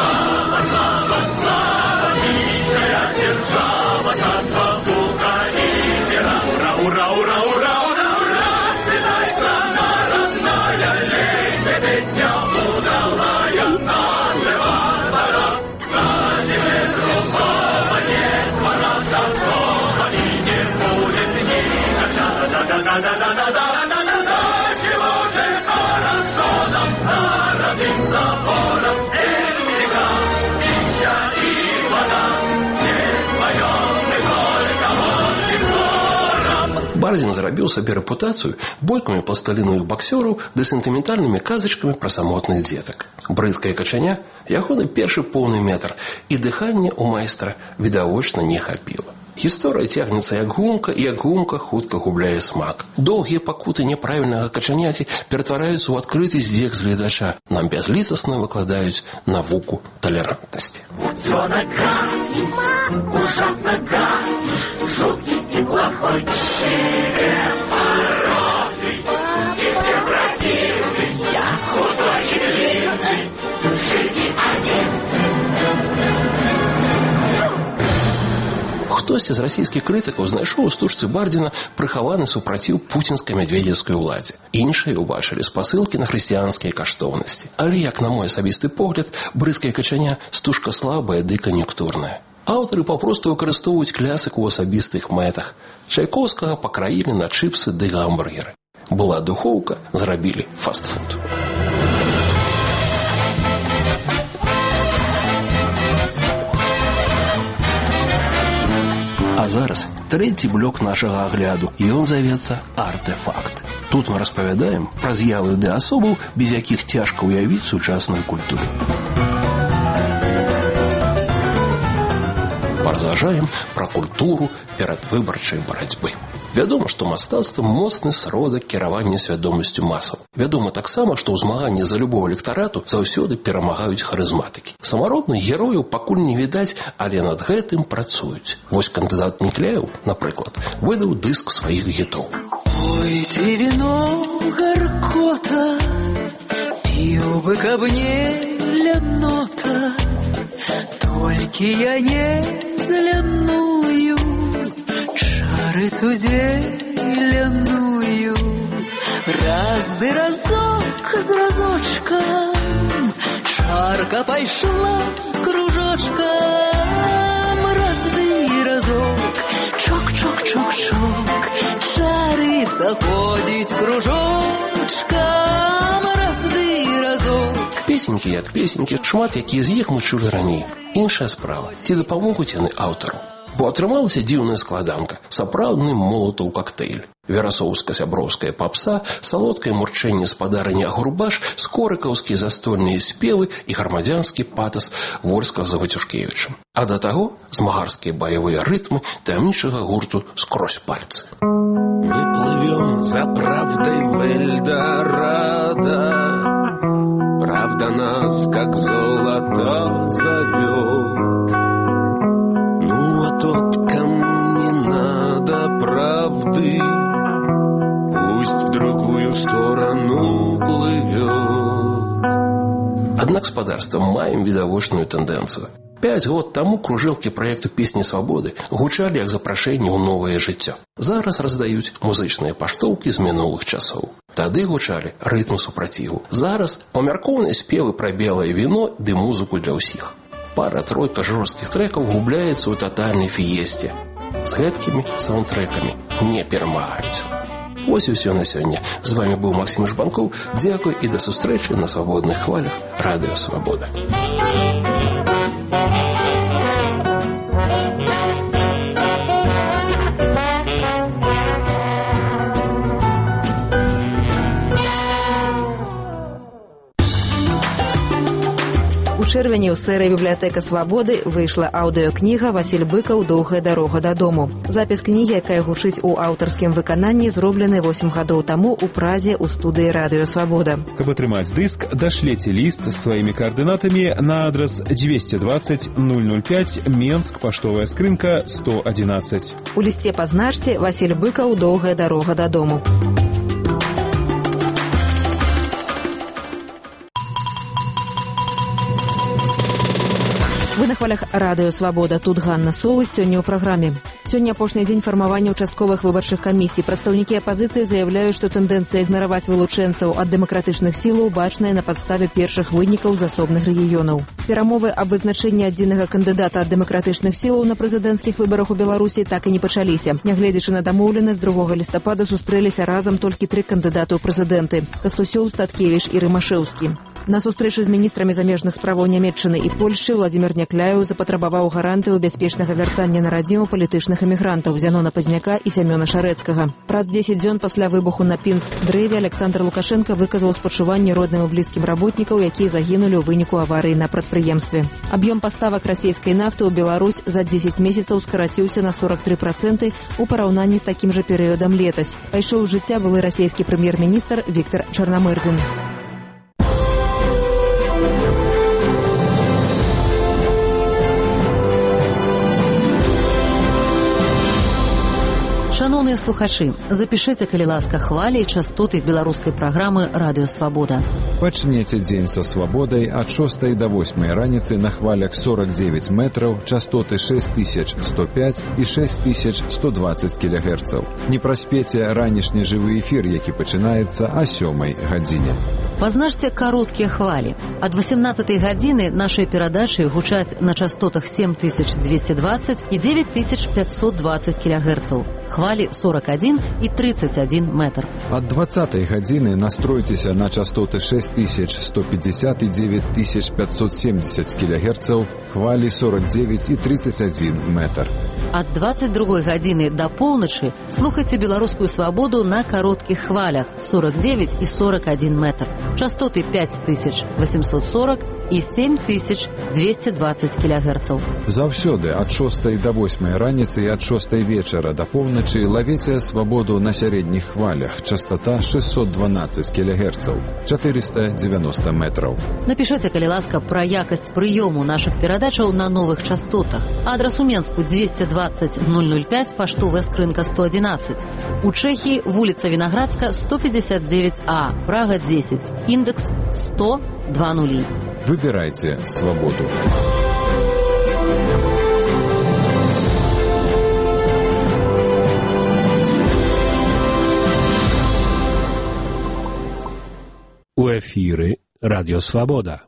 Бардзін зарабіў сабе рэпутацыю бойкамі пласталіновых баксёраў ды сентыментальнымі казачкамі пра самотных дзетак. «Брыдкае качаня» – ягоны першы поўны метр, і дыхання ў майстра відавочна не хапіла. Гісторыя цягнецца як гумка, і як гумка хутка губляе смак. Доўгія пакуты няправільнага качаняці ператвараюцца ў адкрыты здзек з гледача. Нам бязлітасна выкладаюць навуку талерантнасці. Утёнок гадкий, ужасно гадкий, жуткий и плохой, черепородный, и все противный, я худой и длинный, живи один. Хтосьці з расійскіх крытыкаў знайшоў у стужцы Бардзіна прыхаваны супраціў пуцінскай мядзведзеўскай уладзе. Іншыя ўбачылі спасылкі на хрысціянскія каштоўнасці. Але, як на мой асабісты погляд, «Брыдкае качаня» стужка слабая ды кан'юнктурная. Аўтары папросту выкарыстоўваюць клясыку ў асабістых мэтах. Чайковскага пакраілі на чыпсы ды гамбургеры. Была духоўка, зрабілі фастфуд. А зараз трэці блок нашага агляду, і ён завецца «Артэфакт». Тут мы распавядаем пра з'явы ды асобаў, без якіх цяжка ўявіць сучасную культуру. Паразважаем пра культуру перадвыбарчай барацьбы. Вядома, што мастацтва моцны сродак кіравання свядомасцю масаў. Вядома таксама, што ў змаганні за любого электарату заўсёды перамагаюць харызматыкі. Самаробных герояў пакуль не відаць, але над гэтым працуюць. Вось кандыдат Никляеў, напрыклад, выдаў дыск сваіх гітоў. Ой, ты вино гаркота, піў бы каб не лянота, толькі я не зляную, чарыцу зеляную. Раз ды разок з разочкам, чарка пайшла кружочкам. Раз ды разок, чок-чок-чок-чок, чарыца ходзіць кружочкам. Раз ды разок. Песенькі як песенькі, шмат якія з іх мы чулі раней. Іншая справа, ці дапамогуць яны аўтару. Бо атрымалася дзіўная складанка, сапраўдны молатаў коктейль. Верасоўска-сяброўская папса, салодкае мурчэнне спадарыні Агурбаш, скорыкаўскія застольныя спевы і грамадзянскі патас Вольскага за Вацюшкевічам. А да таго змагарскія баявыя рытмы таямнічага гурту «Скрозь пальцы». Мы плывем за правдой в Эльдорадо, правда нас, как золото, зовет. Ну, а тот, кому не надо правды, пусть в другую сторону плывет. Аднак спадарствам маем відавочную тэндэнцыю. 5 год таму кружэлкі праекту «Песні свабоды» гучалі як запрашэнне ў новае жыццё. Зараз раздаюць музычныя паштоўкі з мінулых часоў. Тады гучалі рытм супраціву. Зараз памяркоўныя спевы пра белае віно ды музыку для ўсіх. Пара-тройка жорсткіх трэкаў губляецца ў татальнай фіесце. З гэткімі саундтрэкамі не перамагаюць. Вось і ўсё на сёння. З вами быў Максім Жбанкоў. Дзякуй і да сустрэчы на свабодных хвалях Радыё Свабода. У чэрвені ў серыі «Бібліятэка свабоды» выйшла аўдыёкніга «Васіль Быкаў. Доўгая дарога дадому». Запіс кнігі, якая гучыць у аўтарскім выкананні, зроблены 8 гадоў таму ў Празе ў студыі «Радыё Свабода». Каб атрымаць дыск, дашлеце ліст сваімі каардынатамі на адрас 220 005 Менск, паштовая скрынка 111. У лісце пазначце «Васіль Быкаў. Доўгая дарога дадому». Вы на хвалях Радыё Свабода. Тут Ганна Совы. Сёння ў праграме. Сёння апошні дзень фармавання ўчастковых выбарчых камісій. Прадстаўнікі апазіцыі заяўляюць, што тэндэнцыя ігнараваць вылучэнцаў ад дэмакратычных сілаў бачная на падставе першых вынікаў з асобных рэгіёнаў. Перамовы аб вызначэнні адзінага кандыдата ад дэмакратычных сілаў на прэзідэнцкіх выбарах у Беларусі так і не пачаліся. Нягледзячы на дамоўленасць, 2 лістапада сустрэліся разам толькі 3 кандыдаты ў прэзідэнты – Кастусёў, Статкевіч і Рымашэўскі. На сустрэчы з міністрамі замежных справаў Нямецчыны і Польшчы Владзімір Някляеў запатрабаваў гарантыю бяспечнага вяртання на радзіму палітычных эмігрантаў Зянона Пазняка і Сямёна Шарэцкага. Праз 10 дзён пасля выбуху на Пінск-дрэве Александр Лукашенко выказаў спачуванне родным і блізкім работнікаў, якія загінулі ў выніку аварыі на прадпрыемстве. Аб'ём паставак расійскай нафты ў Беларусь за 10 месяцаў скараціўся на 43% у параўнанні з такім жа перыядам летась. Пайшоў з жыцця былы расійскі прэм'ер-міністр Віктар Чарнамырдзін. Шановныя слухачы, запішыце, калі ласка, хвалі і частоты беларускай праграмы «Радыё Свабода». Пачнеце дзень са свабодай ад 6 до 8 раніцы на хвалях 49 метраў, частоты 6105 і 6120 кГц. Не праспеце ранішні жывы эфір, які пачынаецца о 7 гадзіне. Пазначце кароткія хвалі. Ад 18 гадзіны нашыя перадачы гучаць на частотах 7220 і 9520 кГц. Хвалі 41 і 31 метр. Ад 20 гадзіны настройцеся на частоты 6150 і 9570 кГц, хвалі 49 і 31 метр. Ад 22 гадзіны да поўначы слухайце беларускую свабоду на кароткіх хвалях 49 і 41 метр. Частоты 5840 і 7220 кГц. Заўсёды ад 6 до 8 раніцы і ад 6 вечара да поўначы лавіце свабоду на сярэдніх хвалях. Частота 612 кГц, 490 метраў. Напішыце, калі ласка, пра якасць прыёму нашых перадачаў на новых частотах. Адрас у Менску 220 005, паштовая скрынка 111. У Чэхіі вуліца Вінаградска 159А, Прага 10, індекс 100-20. Выбирайте свободу. У эфіры Радіо Свабода.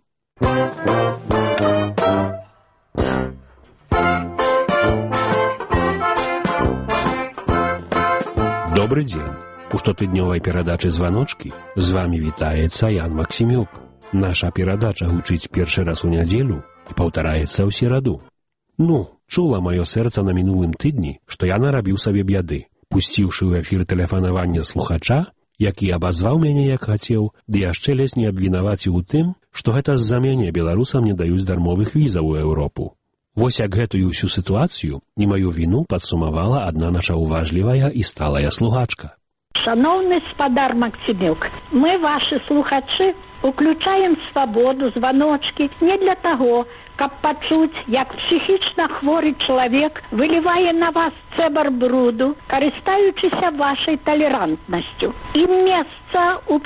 Добрый дзень. У штотыднёвай перадачы «Званочкі» з вами вітаецца Ян Максімюк. Наша перадача гучыць першы раз у нядзелю і паўтараецца ў сераду. Чула маё сэрца на мінулым тыдні, што я нарабіў сабе бяды, пусціўшы ў эфір тэлефанавання слухача, які абазваў мяне як хацеў, ды яшчэ ледзь не абвінаваціў у тым, што гэта з-за мяне беларусам не даюць дармовых візаў у Еўропу. Вось як гэтую ўсю сітуацыю і маю віну падсумавала адна наша уважлівая і сталая слухачка. Шановны спадар Максімюк, мы, ваши слухачы, уключаем свабоду, званочки не для таго, каб пачуць, як псіхічна хворы чалавек вылівае на вас цэбар бруду, карыстаючыся вашай талерантнасцю. І месца ў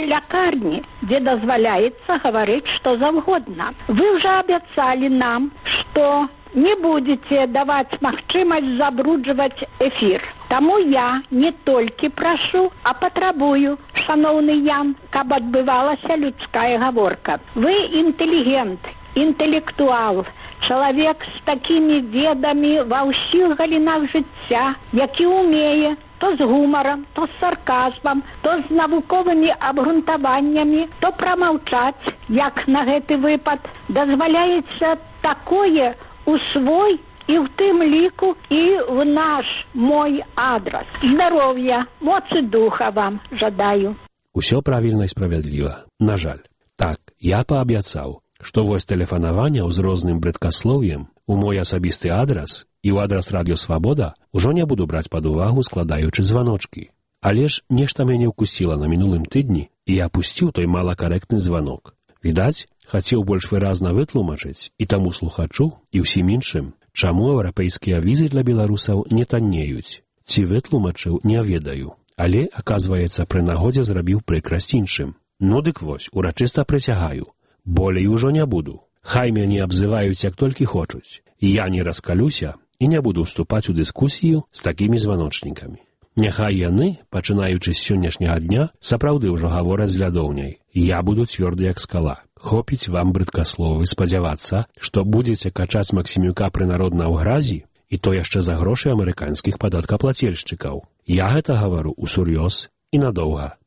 псіхлякарні, дзе дазваляецца гаварыць што заўгодна. Вы ўжо абяцалі нам, што не будете даваць магчымасць забруджваць эфір. Таму я не толькі прашу, а патрабую, шаноўны Ян, каб адбывалася людская гаворка. Вы інтэлігент, інтэлектуал, чалавек з такімі ведамі ва ўсіх галінах жыцця, які ўмее то з гумарам, то з сарказмам, то з навуковымі абгрунтаваннямі, то прамаўчаць, як на гэты выпад, дазваляецца такое у свой і ў тым ліку і в наш мой адрас. Здароўя, моцы духа вам жадаю. Усё правільна і справядліва. На жаль. Так, я паабяцаў, што вось тэлефанаванняў з розным брэдкаслоўем у мой асабісты адрас і ў адрас Радыё Свабода ўжо не буду браць пад увагу, складаючы званочкі. Але ж нешта мяне ўкусіла на мінулым тыдні, і я пусціў той малакарэктны званок. Відаць, хацеў больш выразна вытлумачыць і таму слухачу, і ўсім іншым, чаму еўрапейскія візы для беларусаў не таннеюць. Ці вытлумачыў, не ведаю. Але, аказваецца, пры нагодзе зрабіў прыкрасць іншым. Ну дык вось, урачыста прысягаю. Болей ужо не буду. Хай мяне абзываюць, як толькі хочуць. Я не раскалюся і не буду ўступаць у дыскусію з такімі званочнікамі. Няхай яны, пачынаючы з сённяшняга дня, сапраўды ўжо гавораць з лядоўняй. Я буду цвёрды, як скала. Хопіць вам, брыдкасловы, спадзявацца, што будзеце качаць Максімюка прынародна ў гразі, і то яшчэ за грошы амерыканскіх падаткаплацельшчыкаў. Я гэта гавару усур'ёз і надоўга.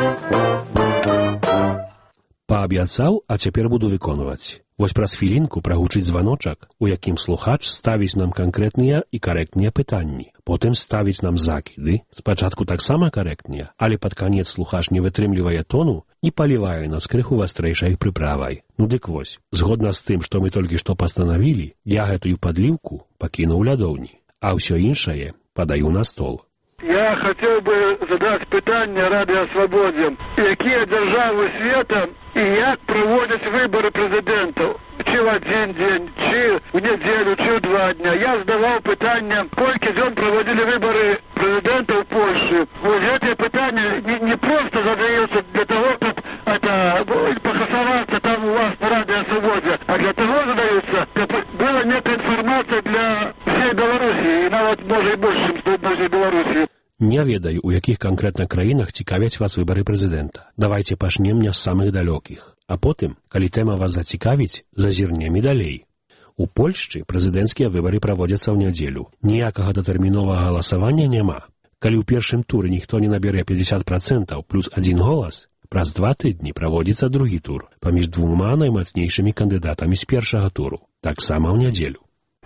Паабяцаў, а цяпер буду выконваць. Вось праз хвілінку прагучыць званочак, у якім слухач ставіць нам канкрэтныя і карэктныя пытанні. Потым ставіць нам закіды, спачатку таксама карэктныя, але пад канец слухач не вытрымлівае тону і палівае нас крыху вастрэйшай прыправай. Ну дык вось, згодна з тым, што мы толькі што пастанавілі, я гэтую падліўку пакінуў лядоўні, а ўсё іншае падаю на стол. Я хотел бы задать питание Радио Свободе. Какие державы света и как проводят выборы президентов? Чи в один день, чи в неделю, чи в 2 дня. Я задавал питание, сколько дней проводили выборы президента в Польше. Вот эти питания не просто задаются для того, чтобы похосоваться там у вас на Радио Свободе, а для того задаются, чтобы была некая информация для всей Беларуси, и нават, может, и больше, что даже Беларуси. Не ведаю, у якіх канкрэтна краінах цікавяць вас выбары прэзідэнта. Давайце пачнем не з самых далёкіх. А потым, калі тэма вас зацікавіць, зазірнем і далей. У Польшчы прэзідэнцкія выбары праводзяцца ў нядзелю. Ніякага датэрміновага галасавання няма. Калі ў першым туры ніхто не набярэ 50% плюс 1 голас, праз 2 тыдні праводзіцца другі тур паміж 2 наймацнейшымі кандыдатамі з першага туру. Таксама ў нядзелю.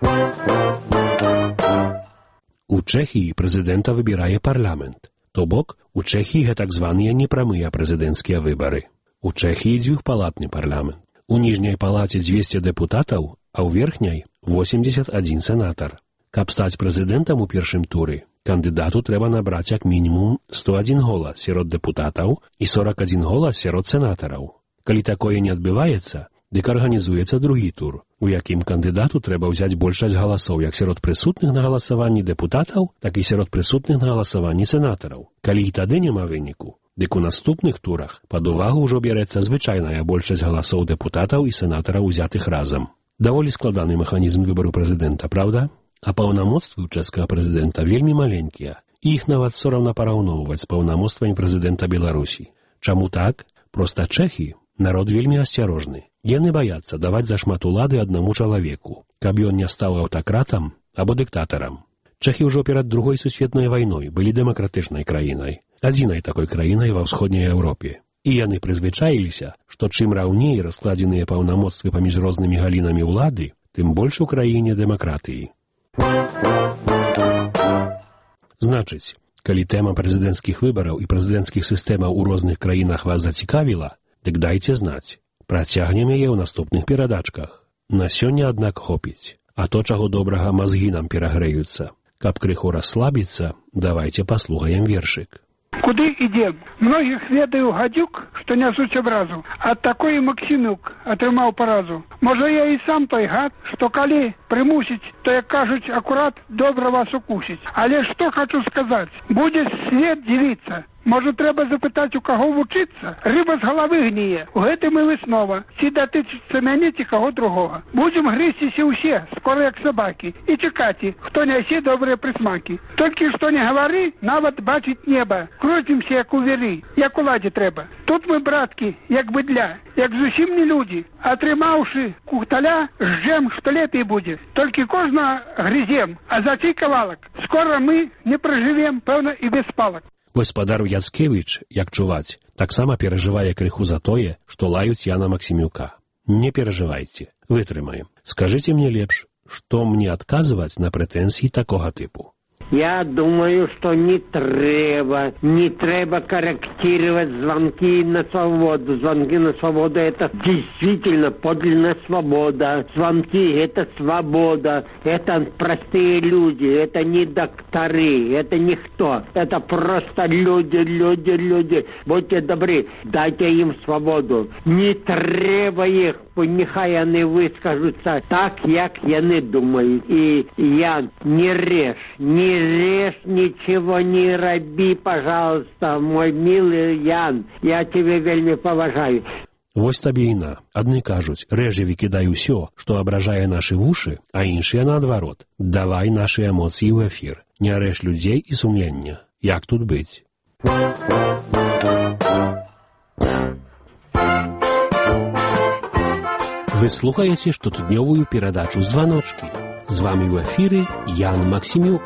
У Чэхіі прэзідэнта выбірае парламент. То бок, у Чэхіі гэтак званыя непрамыя прэзідэнцкія выбары. У Чэхіі дзвюхпалатны парламент. У ніжняй палаце 200 дэпутатаў, а ў верхняй 81 сенатар. Каб стаць прэзідэнтам у першым туры, кандыдату трэба набраць як мінімум 101 голас сярод дэпутатаў і 41 голас сярод сенатараў. Калі такое не адбываецца, дык арганізуецца другі тур, у якім кандыдату трэба ўзяць большасць галасоў як сярод прысутных на галасаванні дэпутатаў, так і сярод прысутных на галасаванні сенатараў. Калі і тады няма выніку, дык у наступных турах пад увагу ўжо бярэцца звычайная большасць галасоў дэпутатаў і сенатараў узятых разам. Даволі складаны механізм выбару прэзідэнта, праўда? А паўнамоцтвы ў чэшскага прэзідэнта вельмі маленькія, і іх нават сорамна параўноўваць з паўнамоцтвамі прэзідэнта Беларусі. Чаму так? Проста чэхі народ вельмі асцярожны. Яны баяцца даваць зашмат улады аднаму чалавеку, каб ён не стаў аўтакратам або дыктатарам. Чэхі ўжо перад Другой сусветнай вайной былі дэмакратычнай краінай, адзінай такой краінай ва ўсходняй Еўропе. І яны прызвычаіліся, што чым раўней раскладзеныя паўнамоцтвы паміж рознымі галінамі ўлады, тым больш у краіне дэмакратыі. Значыць, калі тэма прэзідэнцкіх выбараў і прэзідэнцкіх сістэмаў у розных краінах вас зацікавіла, дык дайце знаць. Працягнем яе ў наступных перадачках. На сёння, аднак, хопіць. А то, чаго добрага, мазгі нам перагрэюцца. Каб крыху расслабіцца, давайце паслухаем вершык. Куды ідзем? Многіх ведаю гадюк, што нясуць абразу. Ад такой Максімюк атрымаў паразу. Можа, я і сам той гад, што калі прымусіць, то, як кажуць, акурат добра вас укусіць. Але што хочу сказаць, будзе свет дзівіцца. Можа, трэба запытаць, у каго вучыцца? Рыба з галавы гніе. У гэтым і выснова. Ці датычыцца мяне, ці каго другога. Будзем грызціся ўсе, скора як сабакі. І чакаць, хто нясе добрыя прысмакі. Толькі што не гавары, нават бачыць неба. Круцімся, як у віры, як уладзе трэба. Тут мы, браткі, як быдля, як зусім не людзі. Атрымаўшы кухталя, жжем, што лепей будзе. Толькі кожна грызем, а за цей кавалак. Скора мы не пражывем, пэўна, і без палак. Гаспадар Яцкевіч, як чуваць, таксама перажывае крыху за тое, што лаюць Яна Максімюка. Не перажывайце, вытрымаем. Скажыце мне лепш, што мне адказваць на прэтэнзіі такога тыпу? Я думаю, что не треба корректировать звонки на свободу. Звонки на свободу — это действительно подлинная свобода. Звонки — это свобода. Это простые люди, это не докторы, это никто. Это просто люди. Будьте добры, дайте им свободу. Не треба их, нехай они выскажутся так, як яны думают. И я не режь, ничего не роби, пожалуйста, мой милый Ян. Я тебя вельмі поважаю. Вось табе і на. Адны кажуць, рэжы выкідай усё, што абражае нашы вушы, а іншыя наадварот. Давай нашы эмоцыі ў эфір. Не рэж людзей і сумлення. Як тут быць? Вы слухаеце штотыднёвую перадачу «Званочкі». З вамі ў эфіры Ян Максімюк.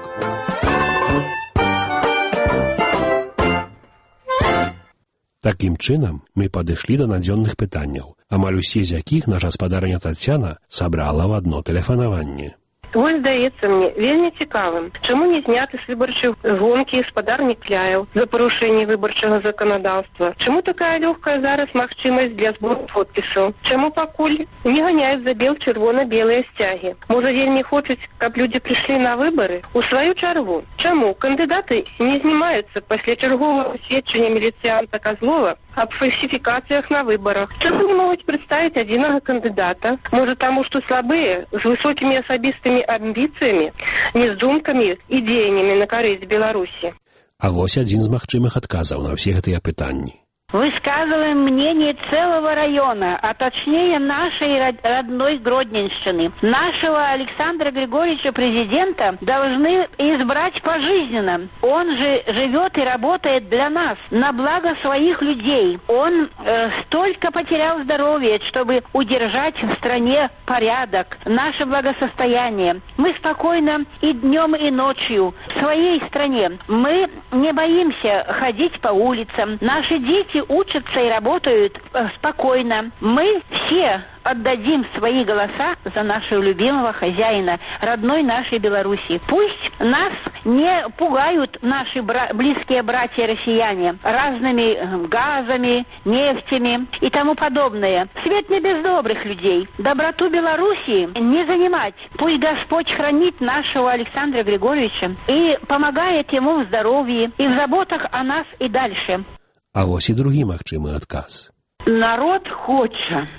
Такім чынам мы падышлі да надзённых пытанняў, амаль усе з якіх наша гаспадарыня Тацяна сабрала ў адно тэлефанаванне. Вось здаецца мне вельмі цікавым, чаму не зняты з выбарчай гонкі гаспадар Некляеў за парушэнне выбарчага заканадаўства? Чаму такая лёгкая зараз магчымасць для збору подпісаў? Чаму пакуль не ганяюць за бел-чырвона-белыя сцягі? Можа, вельмі хочуць, каб людзі прыйшлі на выбары? У сваю чаргу, чаму кандыдаты не знімаюцца пасля чарговага сведчання міліцыянта Козлова аб фальсіфікацыях на выбарах? Чаму не могуць прадставіць адзінага кандыдата? Можа, таму, што слабыя, з высокімі асабістымі амбіцыямі, не з думкамі і дзеяннямі на карысць Беларусі? А вось адзін з магчымых адказаў на ўсе гэтыя пытанні. Высказываем мнение целого района, а точнее нашей родной Гродненщины. Нашего Александра Григорьевича президента должны избрать пожизненно. Он же живет и работает для нас, на благо своих людей. Он столько потерял здоровья, чтобы удержать в стране порядок, наше благосостояние. Мы спокойно и днем, и ночью в своей стране. Мы не боимся ходить по улицам. Наши дети учатся и работают спокойно. Мы все отдадим свои голоса за нашего любимого хозяина, родной нашей Беларуси. Пусть нас не пугают наши близкие братья-россияне разными газами, нефтями и тому подобное. Свет не без добрых людей. Доброту Беларуси не занимать. Пусть Господь хранит нашего Александра Григорьевича и помогает ему в здоровье и в заботах о нас и дальше. А вось і другі магчымы адказ. Народ хоча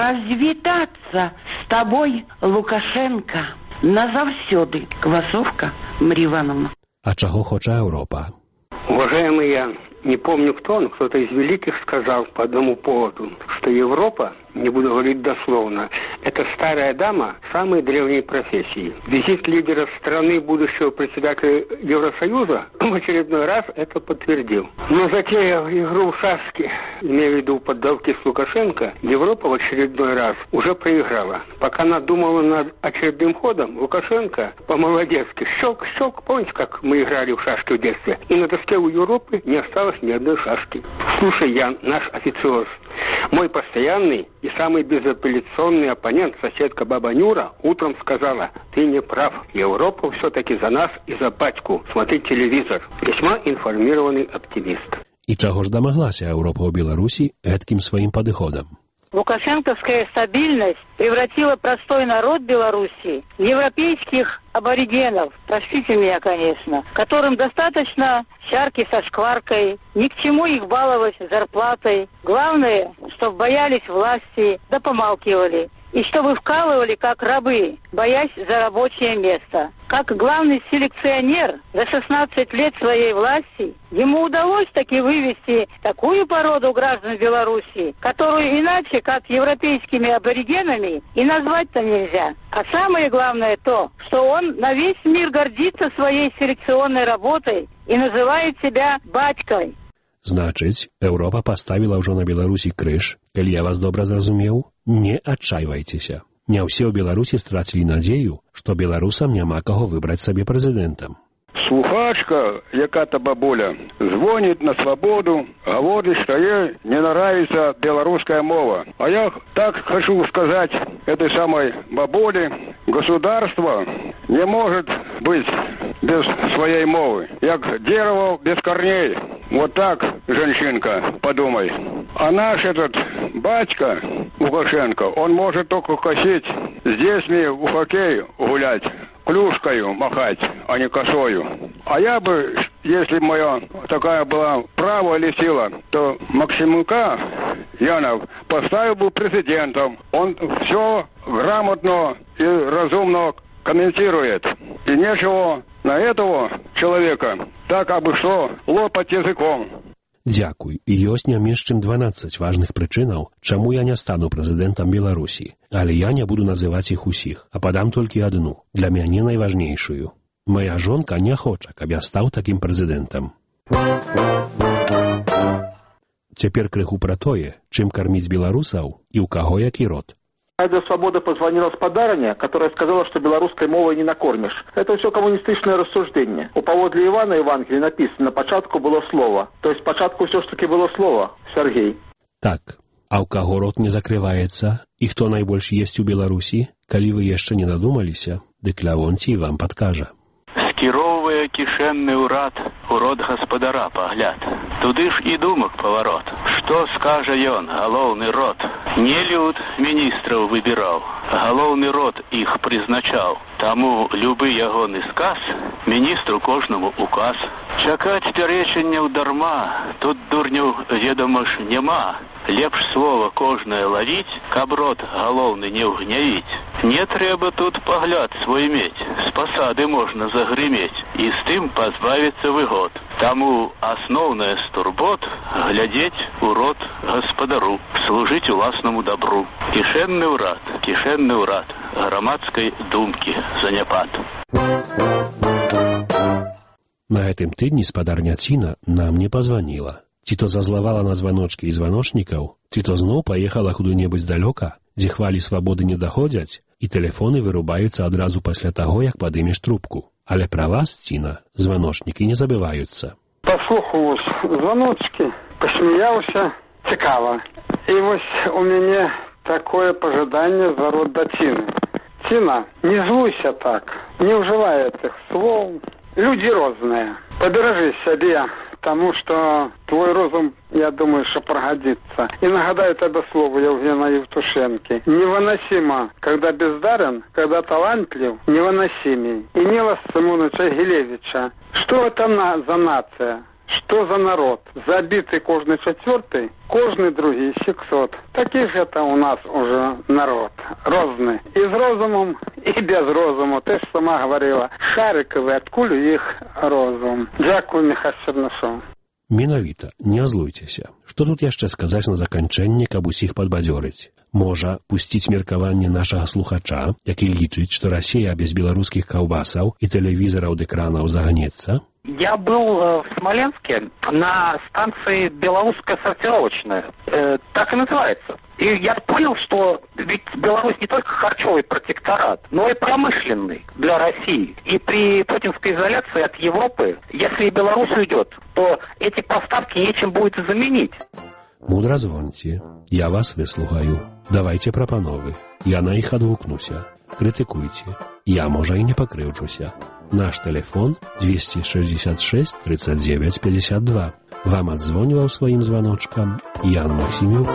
развітацца з табой, Лукашенко, назавсёды. Квасовка, Мария Ивановна. А чаго хоча Европа? Уважаемый Ян, не помню кто, но кто-то из великих сказал по одному поводу, что Европа, не буду говорить дословно, это старая дама самой древней профессии. Визит лидера страны, будущего председателя Евросоюза, в очередной раз это подтвердил. Но затеяв игру в шашки, имея в виду поддавки с Лукашенко, Европа в очередной раз уже проиграла. Пока она думала над очередным ходом, Лукашенко по-молодецки щелк-щелк, помните, как мы играли в шашки в детстве? И на доске у Европы не осталось ни одной шашки. Слушай, Ян, наш официоз, мой постоянный и самый безапелляционный оппонент, соседка баба Нюра, утром сказала: ты не прав, Европа все-таки за нас и за батьку. Смотри телевизор. Весьма информированный оптимист. І чаго ж дамаглася Европа ў Беларусі гэткім сваім падыходам? Лукашенковская стабильность превратила простой народ Беларуси в европейских аборигенов, простите меня, конечно, которым достаточно чарки со шкваркой, ни к чему их баловать зарплатой. Главное, чтобы боялись власти, да помалкивали. и чтобы вкалывали как рабы, боясь за рабочее место. Как главный селекционер за 16 лет своей власти, ему удалось таки вывести такую породу граждан Беларуси, которую иначе, как европейскими аборигенами, и назвать-то нельзя. А самое главное то, что он на весь мир гордится своей селекционной работой и называет себя батькой. Значыць, Еўропа паставіла ўжо на Беларусі крыж. Калі я вас добра зразумеў, не адчайвайцеся. Не ўсе ў Беларусі страцілі надзею, што беларусам няма каго выбраць сабе прэзідэнтам. Слухачка, яка-то бабуля, звонит на свободу, говорит, что ей не нравится белорусская мова. А я так хочу сказать этой самой бабуле, государство не может быть без своей мовы. Як дерево без корней. Вот так, женщинка, подумай. А наш этот батька Лукашенко, он может только косить с детьми в хоккей гулять, клюшкою махать, а не косою. А я бы, если моя такая была право или сила, то Максимука Яна поставил бы президентом. Он все грамотно и разумно комментирует. И нечего на этого человека так абы что лопать языком. Дзякуй. Ёсць не менш чым 12 важных прычынаў, чаму я не стану прэзідэнтам Беларусі. Але я не буду называць іх усіх, а падам толькі адну, для мяне найважнейшую. Моя жонка не хоча, каб я стаў такім прэзідэнтам. Цяпер крыху пра тое, чым карміць беларусаў і ў каго які род. Радио «Свобода» позвонила с подарня, которая сказала, что белорусской мовой не накормишь. Это все коммунистичное рассуждение. У поводле Ивана Евангелия написано, на початку было слово. То есть початку все ж таки было слово, Сергей. Так, а у каго рот не закрываецца? І хто найбольш есть у Беларусі? Калі вы яшчэ не дадумаліся, дык Лявонцій вам падкажа. Скіроўвае кішэнны ўрад у рот гаспадара пагляд. Туды ж і думак паварот. Што скажа ён, галоўны род? Не люд міністраў выбіраў, галоўны род іх прызначаў. Таму любы ягоны сказ міністру кожнаму указ. Чакаць пярэчанняў дарма, тут дурняў, ведама ж, няма. Лепш слова кожнае лавіць, каб рот галоўны не ўгняіць. Не трэба тут пагляд свой мець, з пасады можна загрымець і з тым пазбавіцца выгод. Таму асноўнае з турбот глядзець у рот гаспадару, служыць уласнаму дабру. Кішэнны ўрад грамадскай думкі заняпад. На гэтым тыдні спадарня Ціна нам не пазваніла. Ці то зазлавала на званочкі і званочнікаў, ці то зноў паехала куды-небудзь далёка, дзе хвалі свабоды не даходзяць, і тэлефоны вырубаюцца адразу пасля таго, як падымеш трубку. Але пра вас, Ціна, званочнікі не забываюцца. Паслухаў званочкі, пасмяяўся, цікава. І вось у мяне такое пажаданне за род да Ціны. Ціна, не злуйся так, не ўжывай гэтых слоў. Людзі розныя. Паберажы сябе, тому что твой розум, я думаю, что пригодится. И нагадаю тебе слово Евгена Евтушенки. Невыносимо, когда бездарен, когда талантлив, невыносимей. И Нила Симоновича Гилевича. Что это за нация? Что за народ? Забитый кожный четвертый, кожный другий 600. Такий же это у нас уже народ. Розный. И с розумом, и без розуму. Ты же сама говорила. Шариковый, откуль их розум. Дякую, Михайло Чернышов. Менавіта, не злуйцеся. Што тут яшчэ сказаць на заканчэнне, каб усіх падбадзёрыць? Можа, пусціць меркаванне нашага слухача, які лічыць, што Расія без беларускіх каўбасаў і тэлевізараў д'экранаў загнецца? Я был в Смоленске на станции «Белорусская сортировочная». Так и называется. И я понял, что ведь Беларусь не только харчевый протекторат, но и промышленный для России. И при путинской изоляции от Европы, если Беларусь уйдет, то эти поставки нечем будет заменить. Мудра звоньте. Я вас выслухаю. Давайте прапановы. Я на іх адгукнуся. Крытыкуйце. Я, можа, і не пакрыўджуся. Наш телефон 266 39 52. Вам адзвоніваў сваім званочкам Ян Максімюк.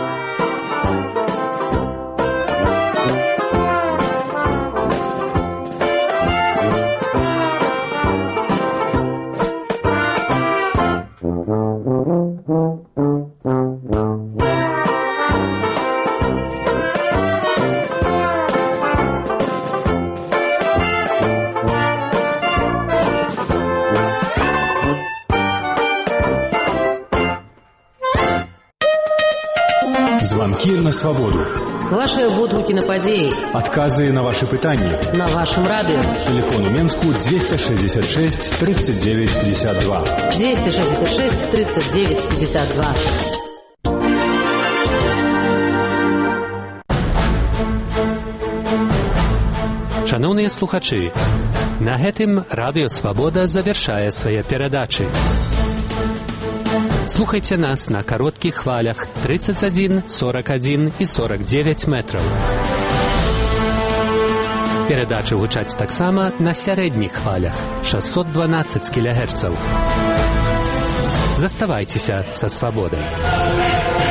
Звонки на свободу. Ваши водгукі на падзеі. Адказы на ваши пытанні. На вашем радио. Телефон у Менску 266 39 52. 266 39 52. Шановныя слухачы, на гэтым Радыё Свабода завяршае свае перадачы. Слухайце нас на кароткіх хвалях 31, 41 і 49 метраў. Перадачы гучаць таксама на сярэдніх хвалях 612 кілягерцаў. Заставайцеся са свабодай.